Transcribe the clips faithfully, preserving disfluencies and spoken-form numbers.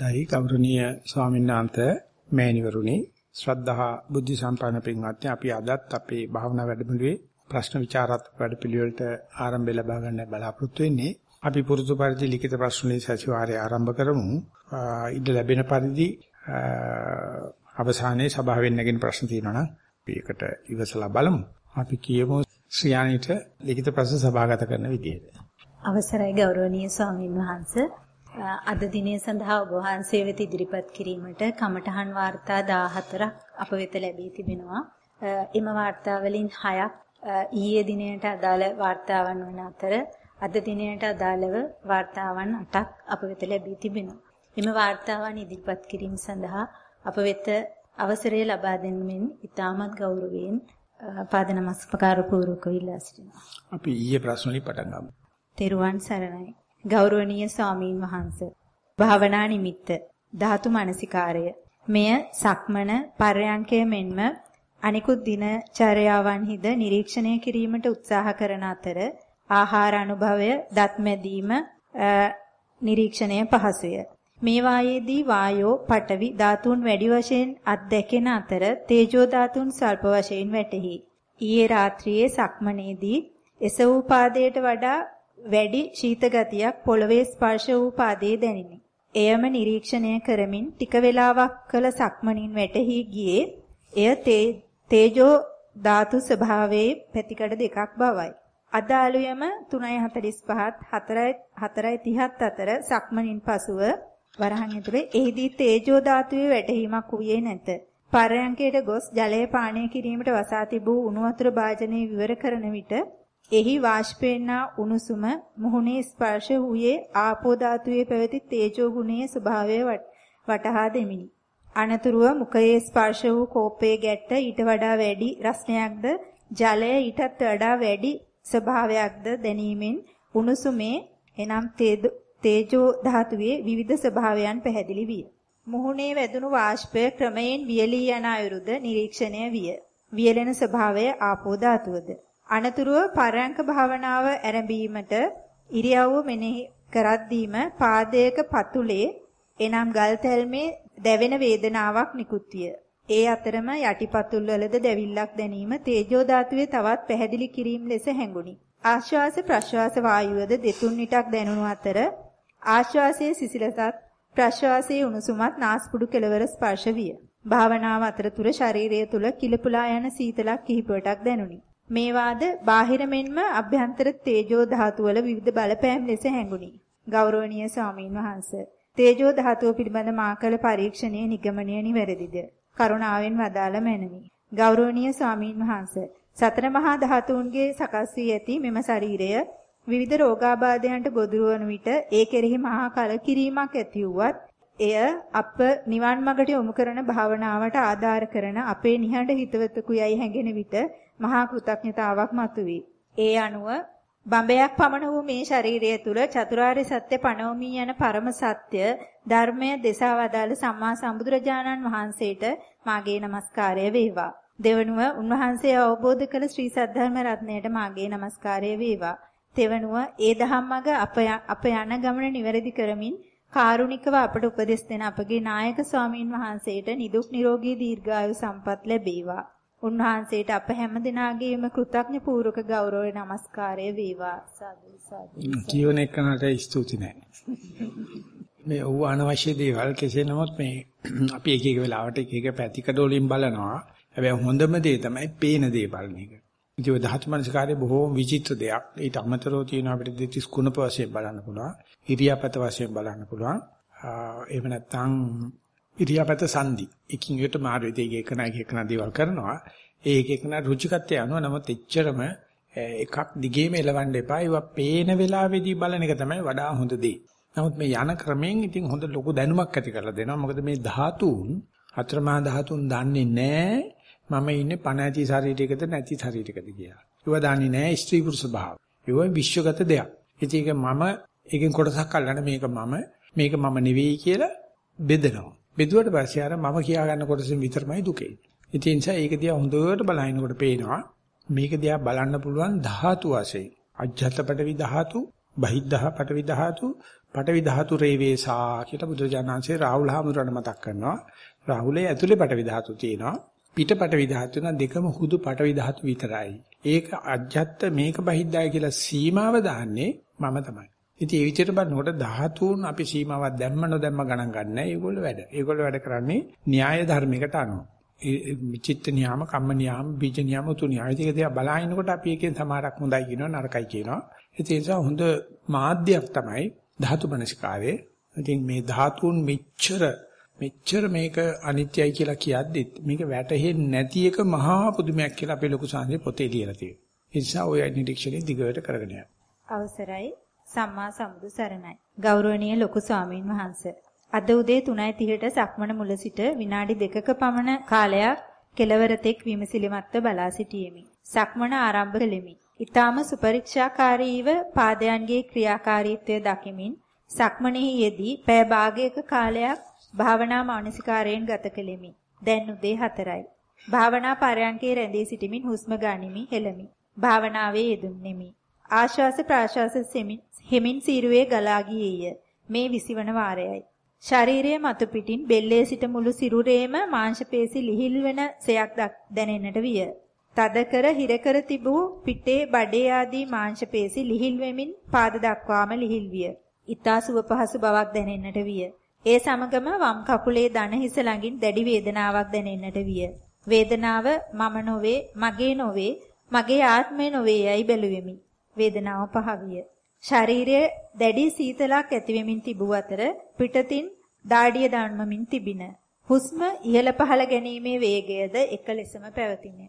දෛ ගෞරවනීය ස්වාමීන් වහන්සේ මෑණිවරුනි ශ්‍රද්ධා බුද්ධ සම්පන්න පින්වත්නි අපි අදත් අපේ භාවනා වැඩමුළුවේ ප්‍රශ්න විචාරාත්මක වැඩපිළිවෙලට ආරම්භය ලබා ගන්න බලාපොරොත්තු වෙන්නේ අපි පුරුදු පරිදි ලිඛිත ප්‍රශ්න වලින් සතිವಾರය ආරම්භ කරමු ඉඩ ලැබෙන පරිදි අවසානයේ සභාවෙන් නැගෙන ප්‍රශ්න තියෙනවා නම් අපි ඒකට ඉවසලා බලමු අපි කියමු ශ්‍රියානිට ලිඛිත ප්‍රශ්න සභාගත කරන විදියට අවසරයි ගෞරවනීය ස්වාමීන් වහන්සේ අද දිනය සඳහා ඔබ වහන්සේ වෙත ඉදිරිපත් කිරීමට කමඨහන් වාර්තා දාහතරක් අප වෙත ලැබී තිබෙනවා. එම වාර්තා වලින් හයක් ඊයේ දිනයට අදාළ වාර්තාවන් වන අතර අද දිනයට අදාළව වාර්තාවන් අටක් අප වෙත ලැබී තිබෙනවා. එම වාර්තාවන් ඉදිරිපත් කිරීම සඳහා අප වෙත අවසරය ලබා දෙන්නෙමින් ඉතාමත් ගෞරවයෙන් පාද නමස්කාර පූර්වකව ඉල්ලා සිටිනවා. අපි ඊයේ ප්‍රශ්න වලින් පටන් ගමු. තෙරුවන් සරණයි. ගෞරවනීය ස්වාමීන් වහන්සේ භාවනා නිමිත්ත ධාතු මනසිකාරය මෙය සක්මන පර්යංකය මෙන්ම අනිකුත් දිනචර්යාවන්හිද නිරීක්ෂණය කිරීමට උත්සාහ කරන අතර ආහාර අනුභවය දත් මැදීම නිරීක්ෂණය පහසුය මේ වායේදී වායෝ පඨවි ධාතුන් වැඩි වශයෙන් අත්දැකෙන අතර තේජෝ ධාතුන් ස්වල්ප වශයෙන් වැටහි ඊයේ රාත්‍රියේ සක්මනේදී එසවූ පාදයට වඩා වැඩි ශීත ගතියක් පොළවේ ස්පර්ශ වූ පාදයේ දැනිනි. එයම නිරීක්ෂණය කරමින් ටික වේලාවක් කළ සක්මනින් වැටහි ගියේ එය තේජෝ ධාතු ස්වභාවයේ පැතිකඩ දෙකක් බවයි. අද ආලුයම තුනයි හතළිස් පහත් හතරයි තිහත් අතර සක්මනින් පසුව වරහන් ඇතුලේ එහිදී තේජෝ ධාතුවේ වැටහීමක් වූයේ නැත. පරයන්කයට ගොස් ජලය පානය කිරීමට වසා තිබූ උණු වතුර භාජනය විවර කරන විට එහි වාෂ්පේනා උණුසුම මුහුණේ ස්පර්ශ වූයේ ආපෝ ධාතුවේ පැවති තේජෝ ගුණයේ ස්වභාවය වටහා දෙමිනි. අනතුරුව මුඛයේ ස්පර්ශ වූ කෝපයේ ගැට ඊට වඩා වැඩි රසණයක්ද ජලය ඊටත් වඩා වැඩි ස්වභාවයක්ද දැනීමෙන් උණුසුමේ එනම් තේජෝ ධාතුවේ විවිධ ස්වභාවයන් පැහැදිලි විය. මුහුණේ වැදුණු වාෂ්පය ක්‍රමයෙන් වියලී යන අයුරුද නිරීක්ෂණය විය. වියලෙන ස්වභාවය ආපෝ ධාතුවද අනතුරුව පරයන්ක භාවනාව ආරම්භීමට ඉරියව්ව මෙනෙහි කරද්දීම පාදයක පතුලේ එනම් ගල් තැල්මේ දැවෙන වේදනාවක් නිකුත් විය. ඒ අතරම යටිපතුල් වලද දැවිල්ලක් දැනීම තේජෝ ධාතුවේ තවත් පැහැදිලි කිරීම ලෙස හැඟුණි. ආශ්වාස ප්‍රශ්වාස වායුවද දෙතුන් විටක් දැනුණු අතර ආශ්වාසයේ සිසිලසත් ප්‍රශ්වාසයේ උණුසුමත් නාස්පුඩු කෙළවර ස්පර්ශ විය. භාවනාව අතරතුර ශරීරය තුල කිලපුලා යන සීතලක් කිහිපයටක් දැනුනි. මේවාද බාහිර මෙන්ම අභ්‍යන්තර තේජෝ ධාතු වල විවිධ බලපෑම් ලෙස හැඟුණි. ගෞරවනීය ස්වාමීන් වහන්සේ තේජෝ ධාතුව පිළිබඳ මා කළ පරීක්ෂණයේ නිගමනය නිවැරදිද? කරුණාවෙන් වදාළ මැනවි. ගෞරවනීය ස්වාමීන් වහන්සේ සතර මහා ධාතුන්ගේ සකස් වී ඇති මෙම ශරීරය විවිධ රෝගාබාධයන්ට ගොදුරු වන විට ඒ කෙරෙහි මහා කලකිරීමක් ඇති වුවත් එය අප නිවන් මඟට යොමු කරන භාවනාවට ආධාර කරන අපේ නිහඬ හිතවතකුයයි හැඟෙන විට මහා කෘතඥතාවක් මතුවේ. ඒ අනුව බඹයක් පමණ වූ මේ ශරීරය තුල චතුරාර්ය සත්‍ය පණවමී යන පරම සත්‍ය ධර්මය දෙසා වදාළ සම්මා සම්බුදුරජාණන් වහන්සේට මාගේ নমස්කාරය වේවා. දෙවනුව උන්වහන්සේ අවබෝධ කළ ශ්‍රී සද්ධර්ම රත්නයට මාගේ নমස්කාරය වේවා. තෙවනුව ඒ ධම්මග අප අප යන ගමන නිවැරදි කරමින් කාරුණිකව අපට උපදෙස් දෙන අපගේ නායක ස්වාමීන් වහන්සේට නිදුක් නිරෝගී දීර්ඝායු සම්පත් ලැබේවා. උන්වහන්සේට අප හැම දිනාගේම කෘතඥ පූර්වක ගෞරව නමස්කාරය වේවා. සාදු සාදු. ජීවන එක්කනට ස්තුති නැහැ. මේ වූ අනවශ්‍ය දේවල් කෙසේ නමුත් මේ අපි එක එක වෙලාවට එක එක පැතිකඩ වලින් බලනවා. හැබැයි හොඳම දේ තමයි පේන දේ බලන එක. ඉතින් ධාතු මනස්කාරය බොහෝ විචිත්‍ර දෙයක්. ඊට අමතරව තියෙන අපිට දෙතිස් කුණප වශයෙන් බලන්න පුළුවන්. ඉරියාපත වශයෙන් බලන්න පුළුවන්. එහෙම නැත්නම් ඉරියාපත සංදි. එකින් එකට මාරු වෙදී එක එක එක දේවල් කරනවා. ඒ එක එක නා රුචිකත්වය අනුව නමුත් එච්චරම එකක් දිගේම එලවන්න එපා. ඒවා පේන වෙලාවේදී බලන එක තමයි වඩා හොඳ දේ. නමුත් මේ යන ක්‍රමයෙන් ඉතින් හොඳ ලොකු දැනුමක් ඇති කරලා දෙනවා. මොකද මේ ධාතුන් හතරමහා ධාතුන් දන්නේ නැහැ. මම ඉන්නේ පණ ඇති ශරීරයකද නැති ශරීරයකද කියලා. ඒවා දන්නේ නැහැ ස්ත්‍රී පුරුෂ භාව. ඒවා විශ්වගත දෙයක්. ඉතින් ඒක මම එකෙන් කොටසක් අල්ලන්න මේක මම මේක මම නෙවෙයි කියලා බෙදනවා. බෙදුවට පස්සේ අර මම කියා ගන්න කොටසෙන් විතරමයි දුකේ. ඉතින් ඒ නිසා ඒක දිහා හොඳට බලනකොට පේනවා මේක දිහා බලන්න පුළුවන් ධාතු වශයෙන්. අජ්ජත් පටවි ධාතු, බහිද්ධා පටවි ධාතු, පඨවි ධාතු රේවේසා කියලා බුදුරජාණන්සේ රාහුල හාමුදුරන්ට මතක් කරනවා. රාහුලේ ඇතුලේ පඨවි ධාතු තියෙනවා. පිට පඨවි ධාතු වෙන දෙකම හුදු පඨවි ධාතු විතරයි. ඒක අජ්ජත් මේක බහිද්දාය කියලා සීමාව දාන්නේ මම තමයි. ඉතින් ඒ විදිහට බලනකොට ධාතුන් අපි සීමාවක් දැම්ම නොදැම්ම ගණන් ගන්න නැහැ. ඒගොල්ලෝ වැඩ. ඒගොල්ලෝ වැඩ කරන්නේ න්‍යාය ධර්මයකට අනුව. චිත්ත නියාම, කම්ම නියාම, බීජ නියාම තුන නියාම. ඒක දිහා බලහිනකොට අපි එකෙන් සමහරක් හොඳයි කියනවා, නරකයි කියනවා. ඒ නිසා හොඳ මාධ්‍යයක් තමයි ධාතු මනසිකාරයේ. ඉතින් මේ ධාතුන් මෙච්චර මෙච්චර මේක අනිත්‍යයි කියලා කියද්දිත් මේක වැටහෙන්නේ නැති එක මහා පුදුමයක් කියලා අපේ ලොකු සාංශේ පොතේ ලියලා තියෙනවා. ඒ නිසා ඔය නිරීක්ෂණය දිගට කරගෙන යන්න. අවසරයි සම්මා සම්බුදු සරණයි. ගෞරවනීය ලොකු ස්වාමීන් වහන්සේ. අද උදේ තුනයි තිහට සක්මන මුල සිට විනාඩි දෙකක පමණ කාලයක් කෙලවර තෙක් විමසිලිමත්ව බලා සිටියෙමි. සක්මන ආරම්භ කළෙමි. ඊටාම සුපරීක්ෂාකාරීව පාදයන්ගේ ක්‍රියාකාරීත්වය දකිමින් සක්මනෙහි යෙදී පෑ භාගයක කාලයක් භාවනා මානසිකාරයෙන් ගත කෙලිමි. දැන් උදේ හතරයි. භාවනා පරයන්කේ රැඳී සිටිමින් හුස්ම ගනිමි, හෙළමි. භාවනාවේ යෙදුණෙමි. ආශ්වාස ප්‍රාශ්වාස හිමින් සීරුවේ ගලා ගියේය. මේ විසිවන වාරයයි. ශරීරයේ මතු පිටින් බෙල්ලේ සිට මුළු සිරුරේම මාංශ පේශි ලිහිල් වෙන සයක් දැනෙන්නට විය. තද කර හිර කර තිබූ පිටේ බඩේ ආදී මාංශ පේශි ලිහිල් වෙමින් පාද දක්වාම ලිහිල් විය. ඊතා සුව පහසු බවක් දැනෙන්නට විය. ඒ සමගම වම් කකුලේ දන හිස ළඟින් දැඩි වේදනාවක් දැනෙන්නට විය. වේදනාව මම නොවේ, මගේ නොවේ, මගේ ආත්මය නොවේ යයි බැලුවෙමි. වේදනාව පහ විය. ශරීරයේ දැඩි සීතලක් ඇතිවෙමින් තිබූ අතර පිටතින් දාඩිය දන්වමින් තිබින. හුස්ම ඉහළ පහළ ගැනීමේ වේගයද එක ලෙසම පැවතිනේ.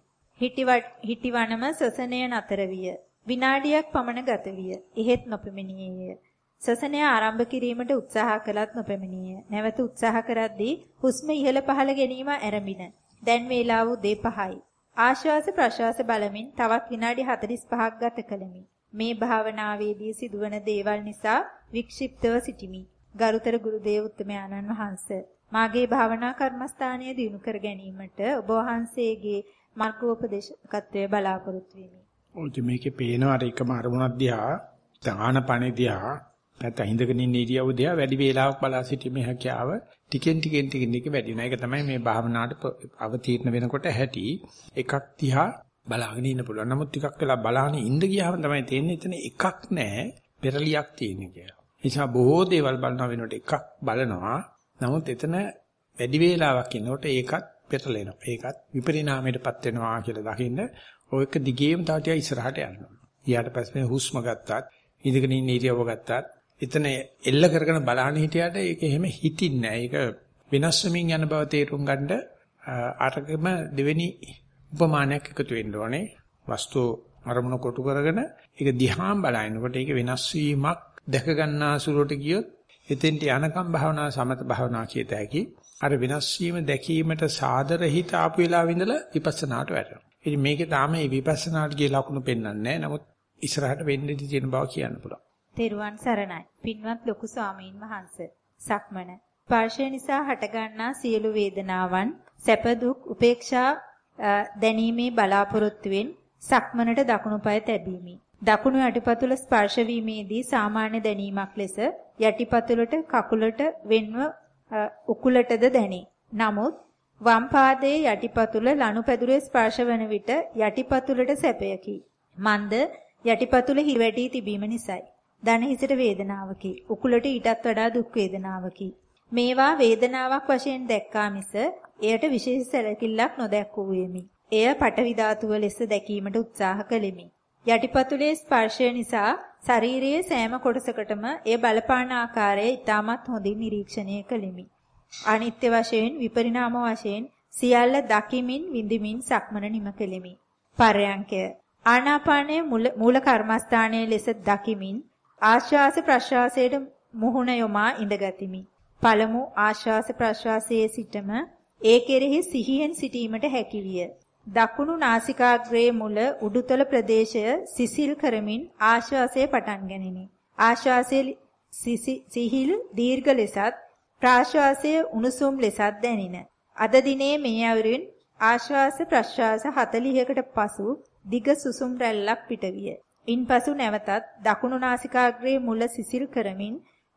හිටිවනම ශ්වසනය නතර විය. විනාඩියක් පමණ ගත විය. එහෙත් නොපෙමිණියේය. ශ්වසනය ආරම්භ කිරීමට උත්සාහ කළත් නොපෙමිණියේ. නැවත උත්සාහ කරද්දී හුස්ම ඉහළ පහළ ගැනීම ආරම්භින. දැන් වේලාව උදේ පහයි. ආශ්වාස ප්‍රශ්වාස බලමින් තවත් විනාඩි හතළිස් පහක් ගත කළෙමි. මේ භාවනාවේදී සිදුවන දේවල් නිසා වික්ෂිප්තව සිටිමි. ගරුතර ගුරුදේව උත්තමයන්න් වහන්සේ මාගේ භාවනා කර්මස්ථානය දිනු කර ගැනීමට ඔබ වහන්සේගේ මාර්ගෝපදේශකත්වයේ බලාපොරොත්තු වෙමි. ඔය මේකේ පේනවා අර එකම අරමුණක් දිහා, දානපණේ දිහා, නැත්නම් හිඳගෙන ඉන්න ඉරියව්ව දිහා වැඩි වේලාවක් බලා සිටීමේ හැකියාව ටිකෙන් ටිකෙන් ටිකෙන් ටික වැඩි වෙනවා. ඒක තමයි මේ භාවනාවට අවතීර්ණ වෙනකොට ඇති එකක් දිහා බලාගෙන ඉන්න පුළුවන්. නමුත් ටිකක් වෙලා බලාගෙන ඉඳ ගියාම තමයි තේරෙන්නේ එතන එකක් නැහැ, පෙරලියක් තියෙන කියලා. ඒ නිසා බොහෝ දේවල් බලන වෙනකොට එකක් බලනවා. නමුත් එතන වැඩි වේලාවක් ඉන්නකොට ඒකත් පෙරලෙනවා. ඒකත් විපරිණාමයටපත් වෙනවා කියලා දකින්න ඔය එක දිගේම තව ටිකක් ඉස්සරහට යනවා. ඊට පස්සේ හුස්ම ගත්තත්, ඉඳගෙන ඉන්න ඉරියව්ව ගත්තත්, එතන එල්ල කරගෙන බලන්න හිටියට ඒක එහෙම හිතින්නේ නැහැ. ඒක වෙනස් වෙමින් යන බව තේරුම් ගන්න අරගම දෙවෙනි උපමානයක් එකතු වෙන්න ඕනේ. වස්තු අරමුණ කොටු කරගෙන ඒක දිහාම බලනකොට ඒක වෙනස් වීමක් දැක ගන්නා සුළුට ගියොත් එතෙන්ට යනකම් භාවනා සමත භාවනා කියත හැකි. අර වෙනස් වීම දැකීමට සාදර හිත ආපු වෙලාවෙ ඉඳලා විපස්සනාට වැටෙනවා. ඉතින් මේකේ තාම මේ විපස්සනාට ගිය ලකුණු පෙන්වන්නේ නැහැ. නමුත් ඉස්සරහට වෙන්නේ තියෙන බව කියන්න පුළුවන්. තෙරුවන් සරණයි. පින්වත් ලොකු ස්වාමීන් වහන්සේ. සක්මන. ස්පර්ශය නිසා හටගන්නා සියලු වේදනාවන්, සැප දුක්, උපේක්ෂා දැනීමේ බලාපොරොත්තුවෙන් සක්මනට දකුණු පාය තැබීමි. දකුණු යටිපතුල ස්පර්ශ වීමේදී සාමාන්‍ය දැනීමක් ලෙස යටිපතුලට කකුලට වෙන්ව උකුලටද දැනේ. නමුත් වම් පාදයේ යටිපතුල ලනුපැදුරේ ස්පර්ශ වන විට යටිපතුලට සැපයකි. මන්ද යටිපතුල හිරවැටි තිබීම නිසායි. දන හිසට වේදනාවකි. උකුලට ඊටත් වඩා දුක් වේදනාවකි. මේවා වේදනාවක් වශයෙන් දැක්කා මිස එයට විශේෂ සැලකිල්ලක් නොදැක්වුවෙමි. එය පටවි ධාතුව ලෙස දැකීමට උත්සාහ කළෙමි. යටිපතුලේ ස්පර්ශය නිසා ශරීරයේ සෑම කොටසකටම එය බලපාන ආකාරය ඉතාමත් හොඳින් නිරීක්ෂණය කළෙමි. අනිත්‍ය වශයෙන් විපරිණාම වශයෙන් සියල්ල දකිමින් විඳිමින් සක්මන නිම කළෙමි. පරයන්කය ආනාපානයේ මූල කර්මස්ථානයේ ලෙස දකිමින් ආශ්වාස ප්‍රශ්වාසයට මුහුණ යොමා ඉඳගතිමි. පළමු ආශ්වාස ප්‍රශ්වාසයේ සිටම ඒ කෙරෙහි සිහියෙන් සිටීමට හැකියිය. දකුණු නාසිකාග්‍රයේ මුල උඩුතල ප්‍රදේශය සිසිල් කරමින් ආශ්වාසය පටන් ගැනිනි. ආශ්වාසයේ සිහිල් දීර්ඝ ලෙසත් ප්‍රාශ්වාසයේ උණුසුම් ලෙසත් දැනින. අද දිනේ මේ අයුරින් ආශ්වාස ප්‍රශ්වාස හතළිහකට පසු දිග සුසුම් රැල්ලක් පිටවිය. ඉන්පසු නැවතත් දකුණු නාසිකාග්‍රයේ මුල සිසිල් කරමින්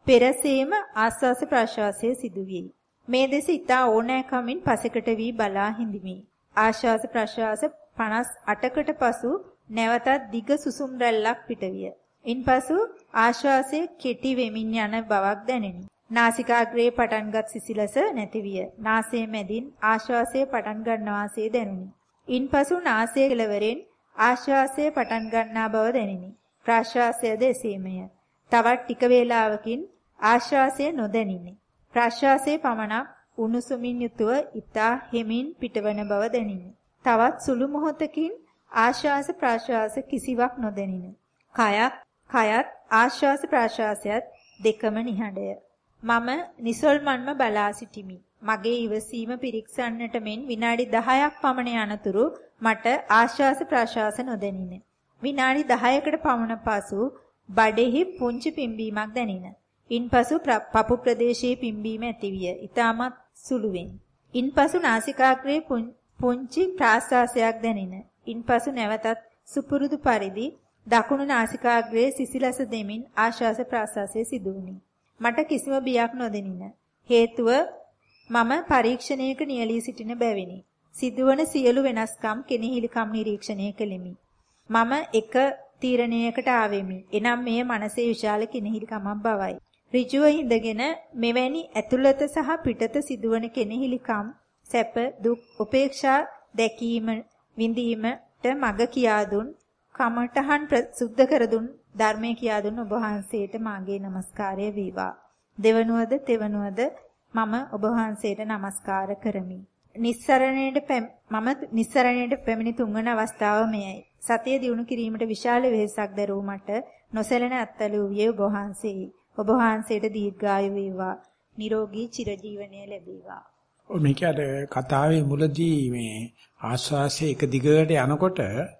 පෙරසේම ආස්වාස ප්‍රාශ්වාසයේ සිදුවේ. මේ දෙස ඊතා ඕනෑකමින් පසෙකට වී බලා හිඳිමි. ආශ්වාස ප්‍රාශ්වාස පනස් අටකට පසු නැවතත් දිග සුසුම් රැල්ලක් පිටවිය. ඉන්පසු ආශ්වාසයේ කෙටි වෙමින් යන බවක් දැනිනි. නාසිකාග්‍රේ පටන්ගත් සිසිලස නැතිවිය. නාසයේ මැදින් ආශ්වාසයේ පටන් ගන්නා වාසේ දැනුනි. ඉන්පසු නාසයේ කෙළවරෙන් ආශ්වාසයේ පටන් ගන්නා බව දැනිනි. ප්‍රාශ්වාසයද එසේමය. තවත් ටික වේලාවකින් ආශ්වාසය නොදැනිනි. ප්‍රාශ්වාසයේ පමණක් උණුසුමින් යුතුව ඊතා හෙමින් පිටවන බව දැනිනි. තවත් සුළු මොහොතකින් ආශ්වාස ප්‍රාශ්වාස කිසිවක් නොදැනිනි. කයත් කයත් ආශ්වාස ප්‍රාශ්වාසයත් දෙකම නිහඬය. මම නිසල්මන්ම බලා සිටිමි. මගේ ඉවසීම පිරික්සන්නට මෙන් විනාඩි දහයක් පමණ යනතුරු මට ආශ්වාස ප්‍රාශ්වාස නොදැනිනි. විනාඩි දහයකට පමණ පසු බඩෙහි පුංචි පිම්බීමක් දැනින. ඉන්පසු පපු ප්‍රදේශයේ පිම්බීම ඇතිවිය. ඊටමත් සුළුවෙන්. ඉන්පසු නාසිකාග්‍රේ පුංචි ප්‍රාශ්වාසයක් දැනින. ඉන්පසු නැවතත් සුපුරුදු පරිදි දකුණු නාසිකාග්‍රේ සිසිලස දෙමින් ආශ්වාස ප්‍රාශ්වාසයේ සිදු වුණි. මට කිසිම බියක් නොදෙනින. හේතුව මම පරීක්ෂණයක නියැලී සිටින බැවිනි. සිදුවන සියලු වෙනස්කම් කෙනෙහිලිකම් නිරීක්ෂණය කෙලිමි. මම එක තීරණයකට ආවෙමි. එනම් මෙය මනසේ විශාල කෙනෙහිලිකමක් බවයි. ඍජුව හිඳගෙන මෙවැනි ඇතුළත සහ පිටත සිදුවන කෙනෙහිලිකම් සැප දුක් උපේක්ෂා දැකීම විඳීමට මඟ කියා දුන් කමඨහන් සුද්ධ කර දුන් ධර්මයේ කියා දුන් ඔබ වහන්සේට මාගේ নমස්කාරය වේවා. දෙවනුවද තෙවනුවද මම ඔබ වහන්සේට নমස්කාර කරමි. නිස්සරණයට මම නිස්සරණයට පැමිණි තුන්වන අවස්ථාව මෙයයි. සතිය දිනු කිරීමට විශාල වෙහෙසක් දරූ මට නොසැලෙන අත්දැකීම් වූයේ ඔබ වහන්සේයි. ඔබ වහන්සේට දීර්ඝායු වේවා. නිරෝගී චිරජීවනය ලැබේවා. ඔය මේක අර කතාවේ මුලදී මේ ආස්වාසයේ එක දිගට යනකොට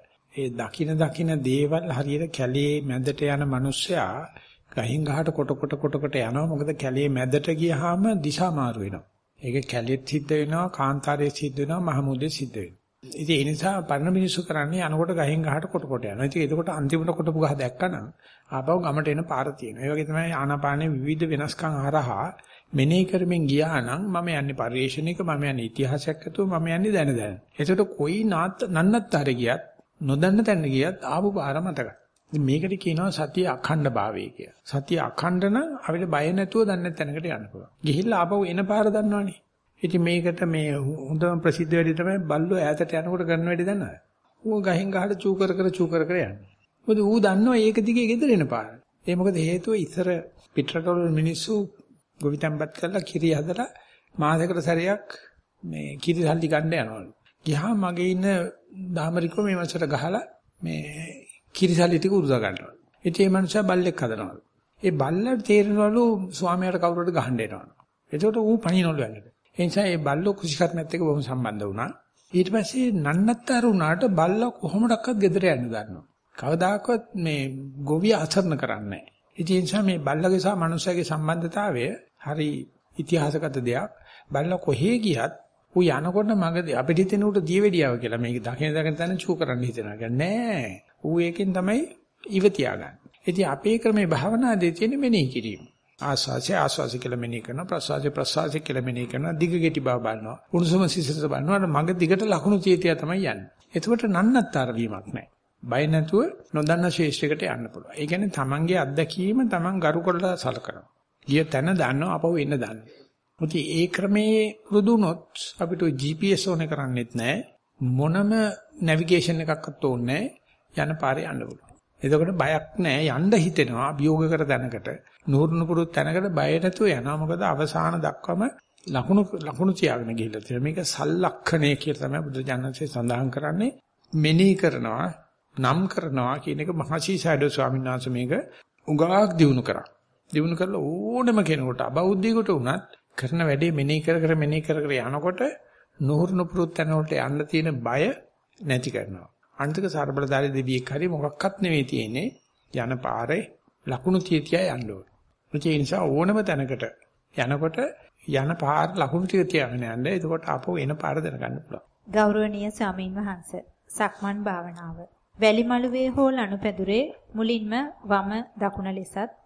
ඒ දකින දකින දේවල් හරියට කැලේ මැදට යන මිනිස්සයා ගහින් ගහට කොට කොට කොට කොට යනවා. මොකද කැලේ මැදට ගියාම දිශා මාරු වෙනවා. ඒක කැලෙත් සිද්ධ වෙනවා, කාන්තාරයේ සිද්ධ වෙනවා, මහමුදේ සිද්ධ වෙනවා. ඉතින් ඒ නිසා පරණ මිනිස්සු කරන්නේ යනකොට ගහින් ගහට කොට කොට යනවා. ඉතින් එතකොට අන්තිමට කොටපු ගහ දැක්කනම් ආපහු ගමට එන පාර තියෙනවා. ඒ වගේ තමයි ආනාපානයේ විවිධ වෙනස්කම් හරහා මෙනෙහි කරමින් ගියා නම් මම යන්නේ පරිශ්‍රණයක, මම යන්නේ ඉතිහාසයක් ඇතුව, මම යන්නේ දැන දැන. එතකොට කොයි නන්නත්තර ගියත් නොදන්න තැන ගියත් ආපු පාර මතකයි. ඉතින් මේකට කියනවා සතිය අඛණ්ඩ භාවය කියලා. සතිය අඛණ්ඩ නම් අපිට බය නැතුව දන්නේ තැනකට යන්න පුළුවන්. ගිහිල්ලා ආපහු එන පාර දන්නවනේ. ඉතින් මේකට මේ හොඳම ප්‍රසිද්ධ වැඩි තමයි බල්ලෝ ඈතට යනකොට කරන වැඩි දන්නවද? ඌ ගහින් ගහට චූ කර කර චූ කර කර යන්නේ. මොකද ඌ දන්නවා ඒක දිගේ ගෙදර එන පාර. ඒ මොකද හේතුව ඉතර පිටරටවල මිනිස්සු ගොවිතැන්පත් කරලා කිරි හදලා මාසයකට සැරයක් මේ කිරි සල්ලි ගන්න යනවලු. ගියාම මගේ ඉන්න දාමරිකෝ මේ මාසයට ගහලා මේ කිරි සල්ලි ටික උරුසා ගන්නවා. ඉතින් මේ මනුස්සයා බල්ලෙක් හදනවලු. ඒ බල්ලට තේරෙනවලු ස්වාමියාට කවුරුහට ගහන්න එනවලු. එතකොට ඌ පණිනවලු යන්නේ. ඒ නිසා මේ බල්ලෝ කුසිකර්මයත් එක්ක බොහොම සම්බන්ධ වුණා. ඊට පස්සේ නන්නත්තර වුණාට බල්ලා කොහොමඩක්වත් ගෙදර යන්න දන්නවා. කවදාකවත් මේ ගොවිය අසරණ කරන්නේ නැහැ. ඒ නිසා මේ බල්ලගේ සහ මනුස්සයාගේ සම්බන්ධතාවය හරි ඉතිහාසගත දෙයක්. බල්ලා කොහේ ගියත් ඌ යනකොට මගදී අපිට හිතෙන උට දීවෙඩියාව කියලා මේක දකින දකින තැන චූ කරන්න හිතනවා. නෑ. ඌ ඒකෙන් තමයි ඉව තියාගන්නේ. ඉතින් අපේ ක්‍රමේ භාවනාදී තියෙන මෙනෙහි කිරීම. ආස්වාසය ආස්වාසය කියලා මෙනෙහි කරනවා, ප්‍රසවාසය ප්‍රසවාසය කියලා මෙනෙහි කරනවා, දිග ගෙටි බව බලනවා, උණුසුම සිසිලස බලනවා. මග දිගට ලකුණු තියතිය තමයි යන්නේ. එතකොට නන්නත්තර වීමක් නැහැ. බය නැතුව නොදන්න ශේෂ්ත්‍රයකට යන්න පුළුවන්. ඒ කියන්නේ තමන්ගේ අත්දැකීම තමන් ගරු කරලා සලකනවා. ගිය තැන දන්නවා, අපව එන්න දන්නවා. මුති ඒ ක්‍රමයේ පුරුදුනොත් අපිට ජී පී එස් ඕනේ කරන්නේත් නැහැ. මොනම නැවිගේෂන් එකක්වත් ඕනේ නැහැ. යන පාරේ යන්න පුළුවන්. එතකොට බයක් නැහැ. යන්න හිතෙනවා අභියෝග කර තැනකට. නూరుණු පුරුත් තැනකට බය නැතුව යනවා. මොකද අවසාන දක්වම ලකුණු ලකුණු තියාගෙන ගිහිල්ලා තියෙනවා. මේක සල්ලක්ෂණය කියලා තමයි බුදුජානකසේ සඳහන් කරන්නේ. මෙනෙහි කරනවා, නම් කරනවා කියන එක මහසී සයඩෝ ස්වාමීන් වහන්සේ මේක උගාක් දිනු කරා. දිනු කරලා ඕනම කෙනෙකුට අබෞද්ධයෙකුට වුණත් කරන වැඩේ මෙනෙහි කර කර මෙනෙහි කර කර යනකොට නూరుණු පුරුත් තැනකට යන්න තියෙන බය නැති කරනවා. අන්තික සර්බලදාරි දෙවියෙක් හරි මොකක්වත් නෙවෙයි තියෙන්නේ. යන පාරේ ලකුණු තියතිය යන්න ඕන. ඒ නිසා ඕනම තැනකට යනකොට යන පාර ලකුණු ටික තියාගෙන යන්න. එතකොට ආපහු එන පාර දැනගන්න පුළුවන්. ගෞරවනීය ස්වාමීන් වහන්සේ සක්මන් භාවනාව වැලිමළුවේ හෝ ලනුපැදුරේ මුලින්ම වම දකුණ ලෙසත්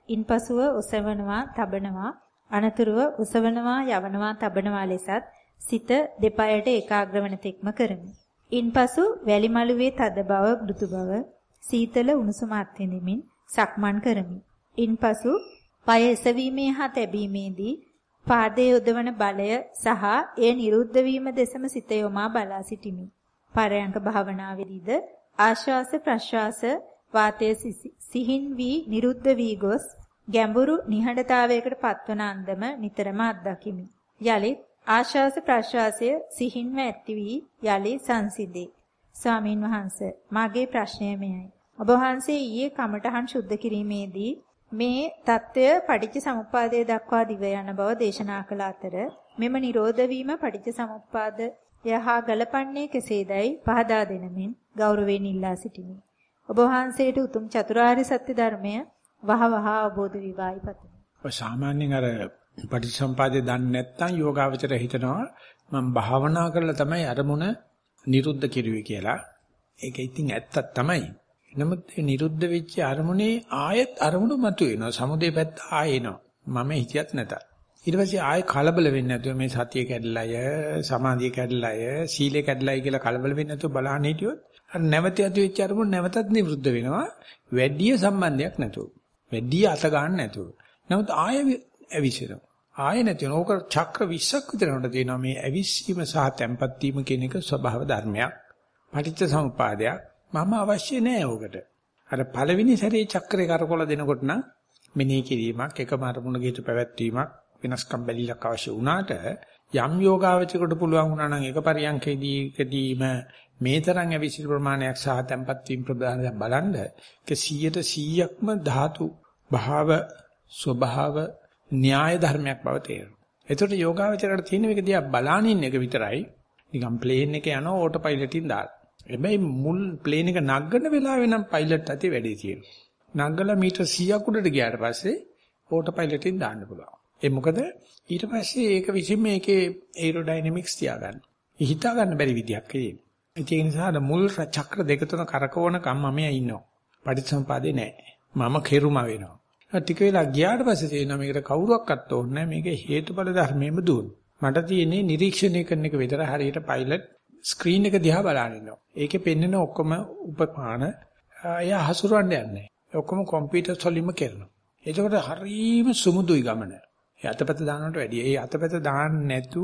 ඉන්පසුව ඔසවනවා, තබනවා, අනතුරුව ඔසවනවා, යවනවා, තබනවා ලෙසත් සිත දෙපයට ඒකාග්‍ර වන තෙක්ම කරමි. ඉන්පසු වැලි මළුවේ තද බව, මෘදු බව, සීතල උණුසුම අත්විඳිමින් සක්මන් කරමි. ඉන්පසු පය එසවීමේ හා තැබීමේදී පාදයේ යොදවන බලය සහ එය නිරුද්ධ වීම දෙසම සිත යොමා බලා සිටිමි. පරයන්ක භාවනාවේදීද ආශ්වාස ප්‍රශ්වාස වාතයේ සිහින් වී නිරුද්ධ වී ගොස් ගැඹුරු නිහඬතාවයකට පත්වන අන්දම නිතරම අත්දකිමි. යලිත් ආශ්වාස ප්‍රශ්වාසය සිහින්ව ඇති වී යලි සංසිඳේ. ස්වාමින් වහන්සේ මාගේ ප්‍රශ්නය මෙයයි. ඔබ වහන්සේ ඊයේ කමඨහන් සුද්ධ කිරීමේදී මේ தত্ত্বය පටිච්ච සමුප්පාදයේ දක්වා දිව යන බව දේශනා කළ අතර මෙම නිරෝධ වීම පටිච්ච සමුප්පාදය හා ගලපන්නේ කෙසේදයි පහදා දෙනමින් ගෞරවයෙන් ඉල්ලා සිටිමි. ඔබ වහන්සේට උතුම් චතුරාර්ය සත්‍ය ධර්මය වහ වහ අවබෝධ වේවායි පතමි. ඔය සාමාන්‍යයෙන් අර පටිච්චසමුපාදේ දන්නේ නැත්නම් යෝගාවචර හිතනවා මම භාවනා කරලා තමයි අරමුණ නිරුද්ධ කෙරුවේ කියලා. ඒක ඉතින් ඇත්තක් තමයි. නමුත් මේ නිරුද්ධ වෙච්ච අරමුණේ ආයෙත් අරමුණු මතුවෙනවා. සමුදේ පැත්ත ආයෙනවා. මම හිතියත් නැත. ඊට පස්සේ ආයෙ කලබල වෙන්නේ නැතුව මේ සතිය කැඩලාය, සමාධිය කැඩලාය, සීලය කැඩලායි කියලා කලබල වෙන්නේ නැතුව බලන්න හිටියොත් අර නැවත ඇති වෙච්ච අරමුණ නැවතත් නිරුද්ධ වෙනවා. වැඩි සම්බන්ධයක් නැතුව. වැඩි අත ගන්න නැතුව. නමුත් ආයෙ ඇවිසිනවා. ආයෙ නැති වෙන ඕක චක්‍ර විස්සක් විතර යනකොට තියෙනවා මේ ඇවිස්සීම සහ තැම්පත් වීම කියන එක ස්වභාව ධර්මයක්. පටිච්ච සමුපාදයක්. මම අවශ්‍ය නැහැ ඕකට. අර පළවෙනි සැරේ චක්‍රේ කරකොල දෙනකොට නම් මෙනෙහි කිරීමක්, එකම අරමුණක හිත පැවැත්වීමක්, වෙනස්කම් බැලිලක් අවශ්‍ය වුණාට යම් යෝගාවචරයකට පුළුවන් වුණා නම් එක පරියන්කේදීකදීම මේ තරම් ඇවිසිලි ප්‍රමාණයක් සහ තැම්පත් වීම ප්‍රදානයක් බලන්න ඒක සීයට සීයක්ම ධාතු භාව ස්වභාව න්‍යාය ධර්මයක් බව තේරෙනවා. ඒතකොට යෝගාවචරයට තියෙන මේක දිහා බලානින් එක විතරයි නිකන් ප්ලේන් එකේ යන ඕටෝ පයිලට්ින් දාලා. හැබැයි මුල් ප්ලේන් එක නගන වෙලාවේ නම් පයිලට් අතේ වැඩේ තියෙනවා. නගලා මීටර් සීයක් උඩට ගියාට පස්සේ ඕටෝ පයිලට්ින් දාන්න පුළුවන්. ඒ මොකද ඊට පස්සේ ඒක විසින් මේකේ ඒරෝඩයිනමික්ස් තියාගන්න. හිතා ගන්න බැරි විදියක් ඒ. ඒ නිසා මුල් චක්‍ර දෙක තුන කරකවනකම් මම ඉන්නවා. පටිච්චසමුපාදේ නැහැ. මම කෙරුම වෙනවා. ටික වෙලා ගියාට පස්සේ තේරෙනවා මේකට කවුරුවක්වත් ඕනේ නැහැ. මේක හේතුඵල ධර්මයෙන්ම දුවන. මට තියෙන්නේ නිරීක්ෂණය කරන එක විතර හරියට පයිලට් ස්ක්‍රීන් එක දිහා බලන ඉන්නවා. ඒකේ පෙන්වන ඔක්කොම උපපාන එය හසුරවන්න යන්නේ. ඔක්කොම කම්පියුටර් වලින්ම කරනවා. ඒකෝට හරීම සුමුදුයි ගමන. ඒ අතපත දානකට වැඩිය. ඒ අතපත දාන්න නැතුව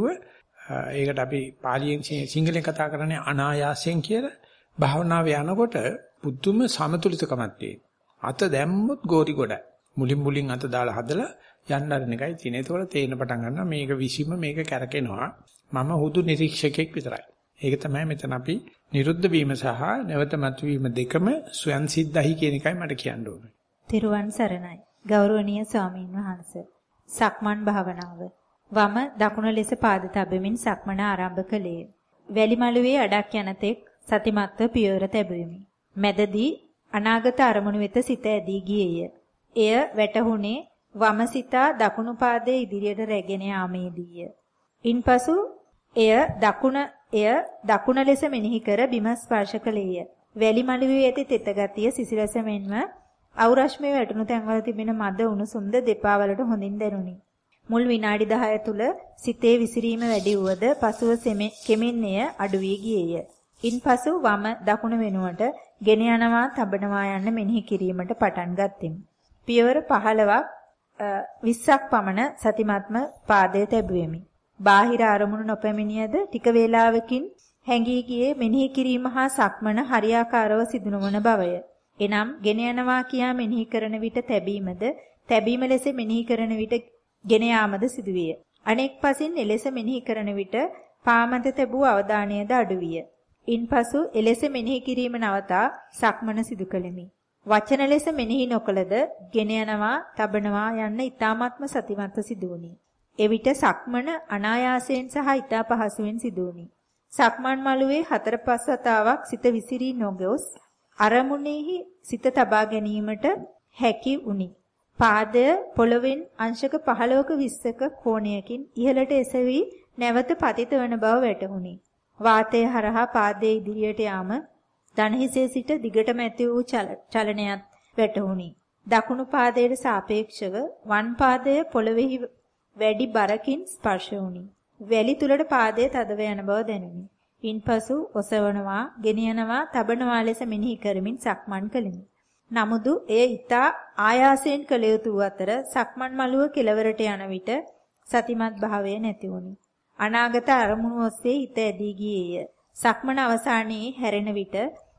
ඒකට අපි පාලියෙන් සිංහලෙන් කතා කරන්නේ අනායාසයෙන් කියලා. භාවනාව යනකොට පුදුම සමතුලිතකමක් තියෙනවා. අත දැම්මොත් ගෝරි ගොඩයි. මුලින් මුලින් අත දාලා හදලා යන්න අරින එකයි තියෙන්නේ. ඒකෝට තේරෙන පටන් ගන්නවා මේක විසීම මේක කැරකෙනවා. මම හුදු නිරීක්ෂකෙක් විතරයි. ඒක තමයි මෙතන අපි නිරුද්ධ වීම සහ නැවත මතුවීම දෙකම ස්වයන් සිද්ධයි කියන එකයි මට කියන්න ඕනේ. තිරුවන් සරණයි. ගෞරවනීය ස්වාමීන් වහන්සේ. සක්මන් භාවනාව. වම දකුණ ලෙස පාද තබමින් සක්මන ආරම්භ කළේ. වැලි මළුවේ අඩක් යනතෙක් සතිමත්ව පියවර තැබුවෙමි. මැදදී අනාගත අරමුණු වෙත සිත ඇදී ගියේය. එය වැටහුනේ වම සිතා දකුණු පාදයේ ඉදිරියට රැගෙන යාමේදීය. ඉන්පසු එය දකුණ එය දකුණ ලෙස මෙනෙහි කර බිම ස්පර්ශ කළේය. වැලි මළුවේ ඇති තෙත ගතිය සිසිලස මෙන්ම අවරශ්මේ වැටුණු තැන්වල තිබෙන මද උණුසුම්ද දෙපා වලට හොඳින් දැනුනි. මුල් විනාඩි දහය තුල සිතේ විසිරීම වැඩි වුවද පසුව කෙමෙන්නේය අඩු වී ගියේය. ඉන්පසු වම දකුණ වෙනුවට ගෙන යනවා තබනවා යන්න මෙනෙහි කිරීමට පටන් ගත්තෙමි. පියවර පහළොවක් විස්සක් පමණ සතිමත්ම පාදයේ තැබුවෙමි. බාහිර අරමුණු නොපැමිණියද ටික වේලාවකින් හැඟී ගියේ මෙනෙහි කිරීම හා සක්මන හරියාකාරව සිදු නොවන බවය. එනම් ගෙන යනවා කියා මෙනෙහි කරන විට තැබීමද තැබීම ලෙස මෙනෙහි කරන විට ගෙන යාමද සිදුවිය. අනෙක් පසින් එලෙස මෙනෙහි කරන විට පාමත තැබූ අවධානයද අඩුවිය. ඉන්පසු එලෙස මෙනෙහි කිරීම නවතා සක්මන සිදු කළෙමි. වචන ලෙස මෙනෙහි නොකළද ගෙන යනවා තබනවා යන්න ඊ타මාත්ම සතිමත්ව සිදු වුණි. එවිට සක්මන අනායාසයෙන් සහ ඊතා පහසුවෙන් සිදු වුණි. සක්මන් මළුවේ හතර පහ වතාවක් සිත විසිරී නොගොස් අරමුණෙහි සිත තබා ගැනීමට හැකි වුණි. පාදය පොළවෙන් අංශක පහළොවක විස්සක කෝණයකින් ඉහළට එසවි නැවත පතිත වන බව වැටහුණි. වාතය හරහා පාදයේ ඉදිරියට යාම දණහිසේ සිට දිගටම ඇති වූ චලනයත් වැටහුණි. දකුණු පාදයට සාපේක්ෂව වම් පාදය පොළවෙහි වැඩි බරකින් ස්පර්ශ වුණි. වැලි තුලට පාදයේ තදව යන බව දැනුනි. ඉන්පසු ඔසවනවා, ගෙනියනවා, තබනවා ලෙස මෙනෙහි කරමින් සක්මන් කළෙමි. නමුදු එය ඊතා ආයාසයෙන් කළ යුතු අතර සක්මන් මළුව කෙළවරට යන විට සතිමත් භාවය නැති වුණි. අනාගත අරමුණු ඔස්සේ හිත ඇදී ගියේය. සක්මන අවසානයේ හැරෙන විට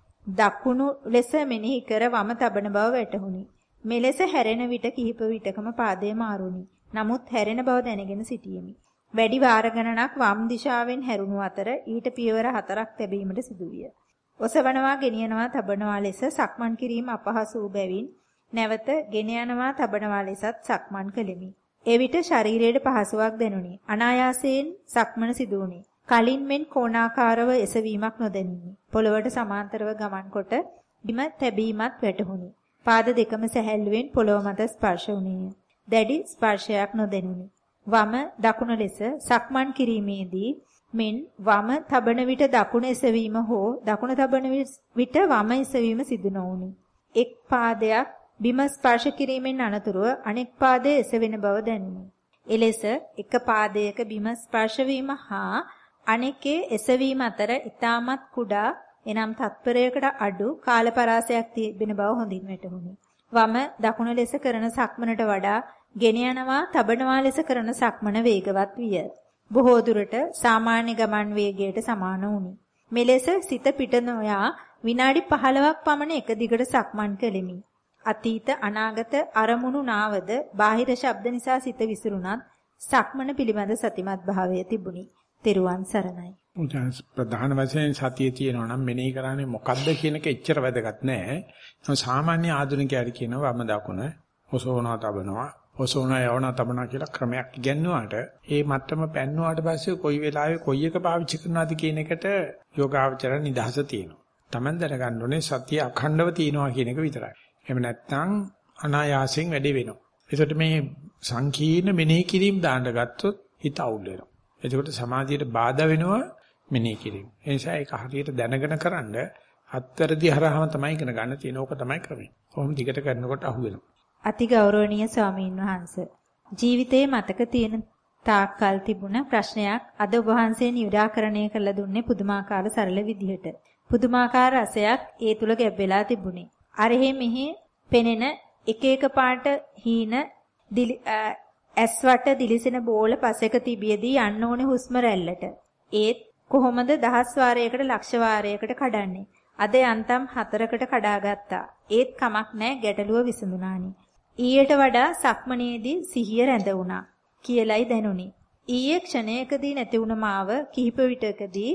දකුණු ලෙස මෙනෙහි කර වම තබන බව වැටහුණි. මෙලෙස හැරෙන විට කිහිප විටකම පාදය මාරුණි. නමුත් හැරෙන බව දැනගෙන සිටියෙමි. වැඩි වාර ගණනක් වම් දිශාවෙන් හැරුණු අතර ඊට පියවර හතරක් තැබීමට සිදුවිය. ඔසවනවා, ගෙනියනවා, තබනවා ලෙස සක්මන් කිරීම අපහසු වූ බැවින් නැවත ගෙන යනවා, තබනවා ලෙසත් සක්මන් කළෙමි. එවිට ශරීරයේ පහසුවක් දැනුනි. අනායාසයෙන් සක්මන සිදු වුණි. කලින් මෙන් කෝණාකාරව එසවීමක් නොදැනිනි. පොළවට සමාන්තරව ගමන් කොට බිම තැබීමත් වැටහුණි. පාද දෙකම සැහැල්ලුවෙන් පොළව මත ස්පර්ශ වුණේය. දැඩි ස්පර්ශයක් නොදැනුනි. වම දකුණ ලෙස සක්මන් කිරීමේදී මෙන් වම තබන විට දකුණ එසවීම හෝ දකුණ තබන විට වම එසවීම සිදු නොවුනි. එක් පාදයක් බිම ස්පර්ශ කිරීමෙන් අනතුරුව අනෙක් පාදයේ එසවෙන බව දැනුනි. එලෙස එක පාදයක බිම ස්පර්ශ වීම හා අනෙකේ එසවීම අතර ඊටමත් කුඩා එනම් තත්පරයකට අඩු කාල පරාසයක් තිබෙන බව හොඳින් වැටහුණි. වම දකුණ ලෙස කරන සක්මනට වඩා ගෙන යනවා, තබනවා ලෙස කරන සක්මන වේගවත් විය. බොහෝ දුරට සාමාන්‍ය ගමන් වේගයට සමාන වුණි. මෙලෙස සිත පිට නොයා විනාඩි පහළොවක් පමණ එක දිගට සක්මන් කළෙමි. අතීත අනාගත අරමුණු නාවද බාහිර ශබ්ද නිසා සිත විසිරුණත් සක්මන පිළිබඳ සතිමත් භාවය තිබුණි. තෙරුවන් සරණයි. ප්‍රධාන වශයෙන් සතියේ තියෙනවා නම් මෙනෙහි කරන්නේ මොකද්ද කියන එක එච්චර වැදගත් නෑ. සාමාන්‍ය ආධුනිකයරි කියනවා වම දකුණ ඔසවනවා, තබනවා, ඔසවනවා, යවනවා, තබනවා කියලා ක්‍රමයක් ඉගෙනුවාට ඒ මට්ටම පැන්නුවාට පස්සේ කොයි වෙලාවෙ කොයි එක පාවිච්චි කරනවද කියන එකට යෝගාවචර නිදහස තියෙනවා. Taman දැනගන්න ඕනේ සතිය අඛණ්ඩව තියෙනවා කියන එක විතරයි. එහෙම නැත්නම් අනායාසයෙන් වැඩි වෙනවා. ඒකට මේ සංකීර්ණ මෙනෙහි කිරීම දාන්න ගත්තොත් හිත අවුල් වෙනවා. එතකොට සමාධියට බාධා වෙනවා මෙනෙහි කිරීම. ඒ නිසා ඒක හරියට දැනගෙන කරන්ඩ අත්තරදි හරහාම තමයි ඉගෙන ගන්න තියෙන. ඕක තමයි ක්‍රමය. කොහොම දිගට කරනකොට අහු වෙනවා. අතිගෞරවනීය ස්වාමීන් වහන්සේ, ජීවිතයේ මතක තියෙන තාක්කල් තිබුණ ප්‍රශ්නයක් අද ඔබ වහන්සේ නිරාකරණය කළ දුන්නේ පුදුමාකාර සරල විදිහට. පුදුමාකාර රසයක් ඒ තුල ගැබ්වෙලා තිබුණේ. අරෙහි මෙහි පෙනෙන එක එක පාට හීන ඇස්වට දිලිසෙන බෝල පසෙක තිබියදී යන්න ඕනේ හුස්ම රැල්ලට. ඒත් කොහොමද දහස් වාරයකට ලක්ෂ වාරයකට කඩන්නේ? අද යන්තම් හතරකට කඩාගත්තා. ඒත් කමක් නැහැ, ගැටලුව විසඳුණානි. ඊයට වඩා සක්මනේදී සිහිය රැඳ වුණා කියලයි දැනුනි. ඊයේ ක්ෂණයකදී නැති වුණ මාව කිහිප විටකදී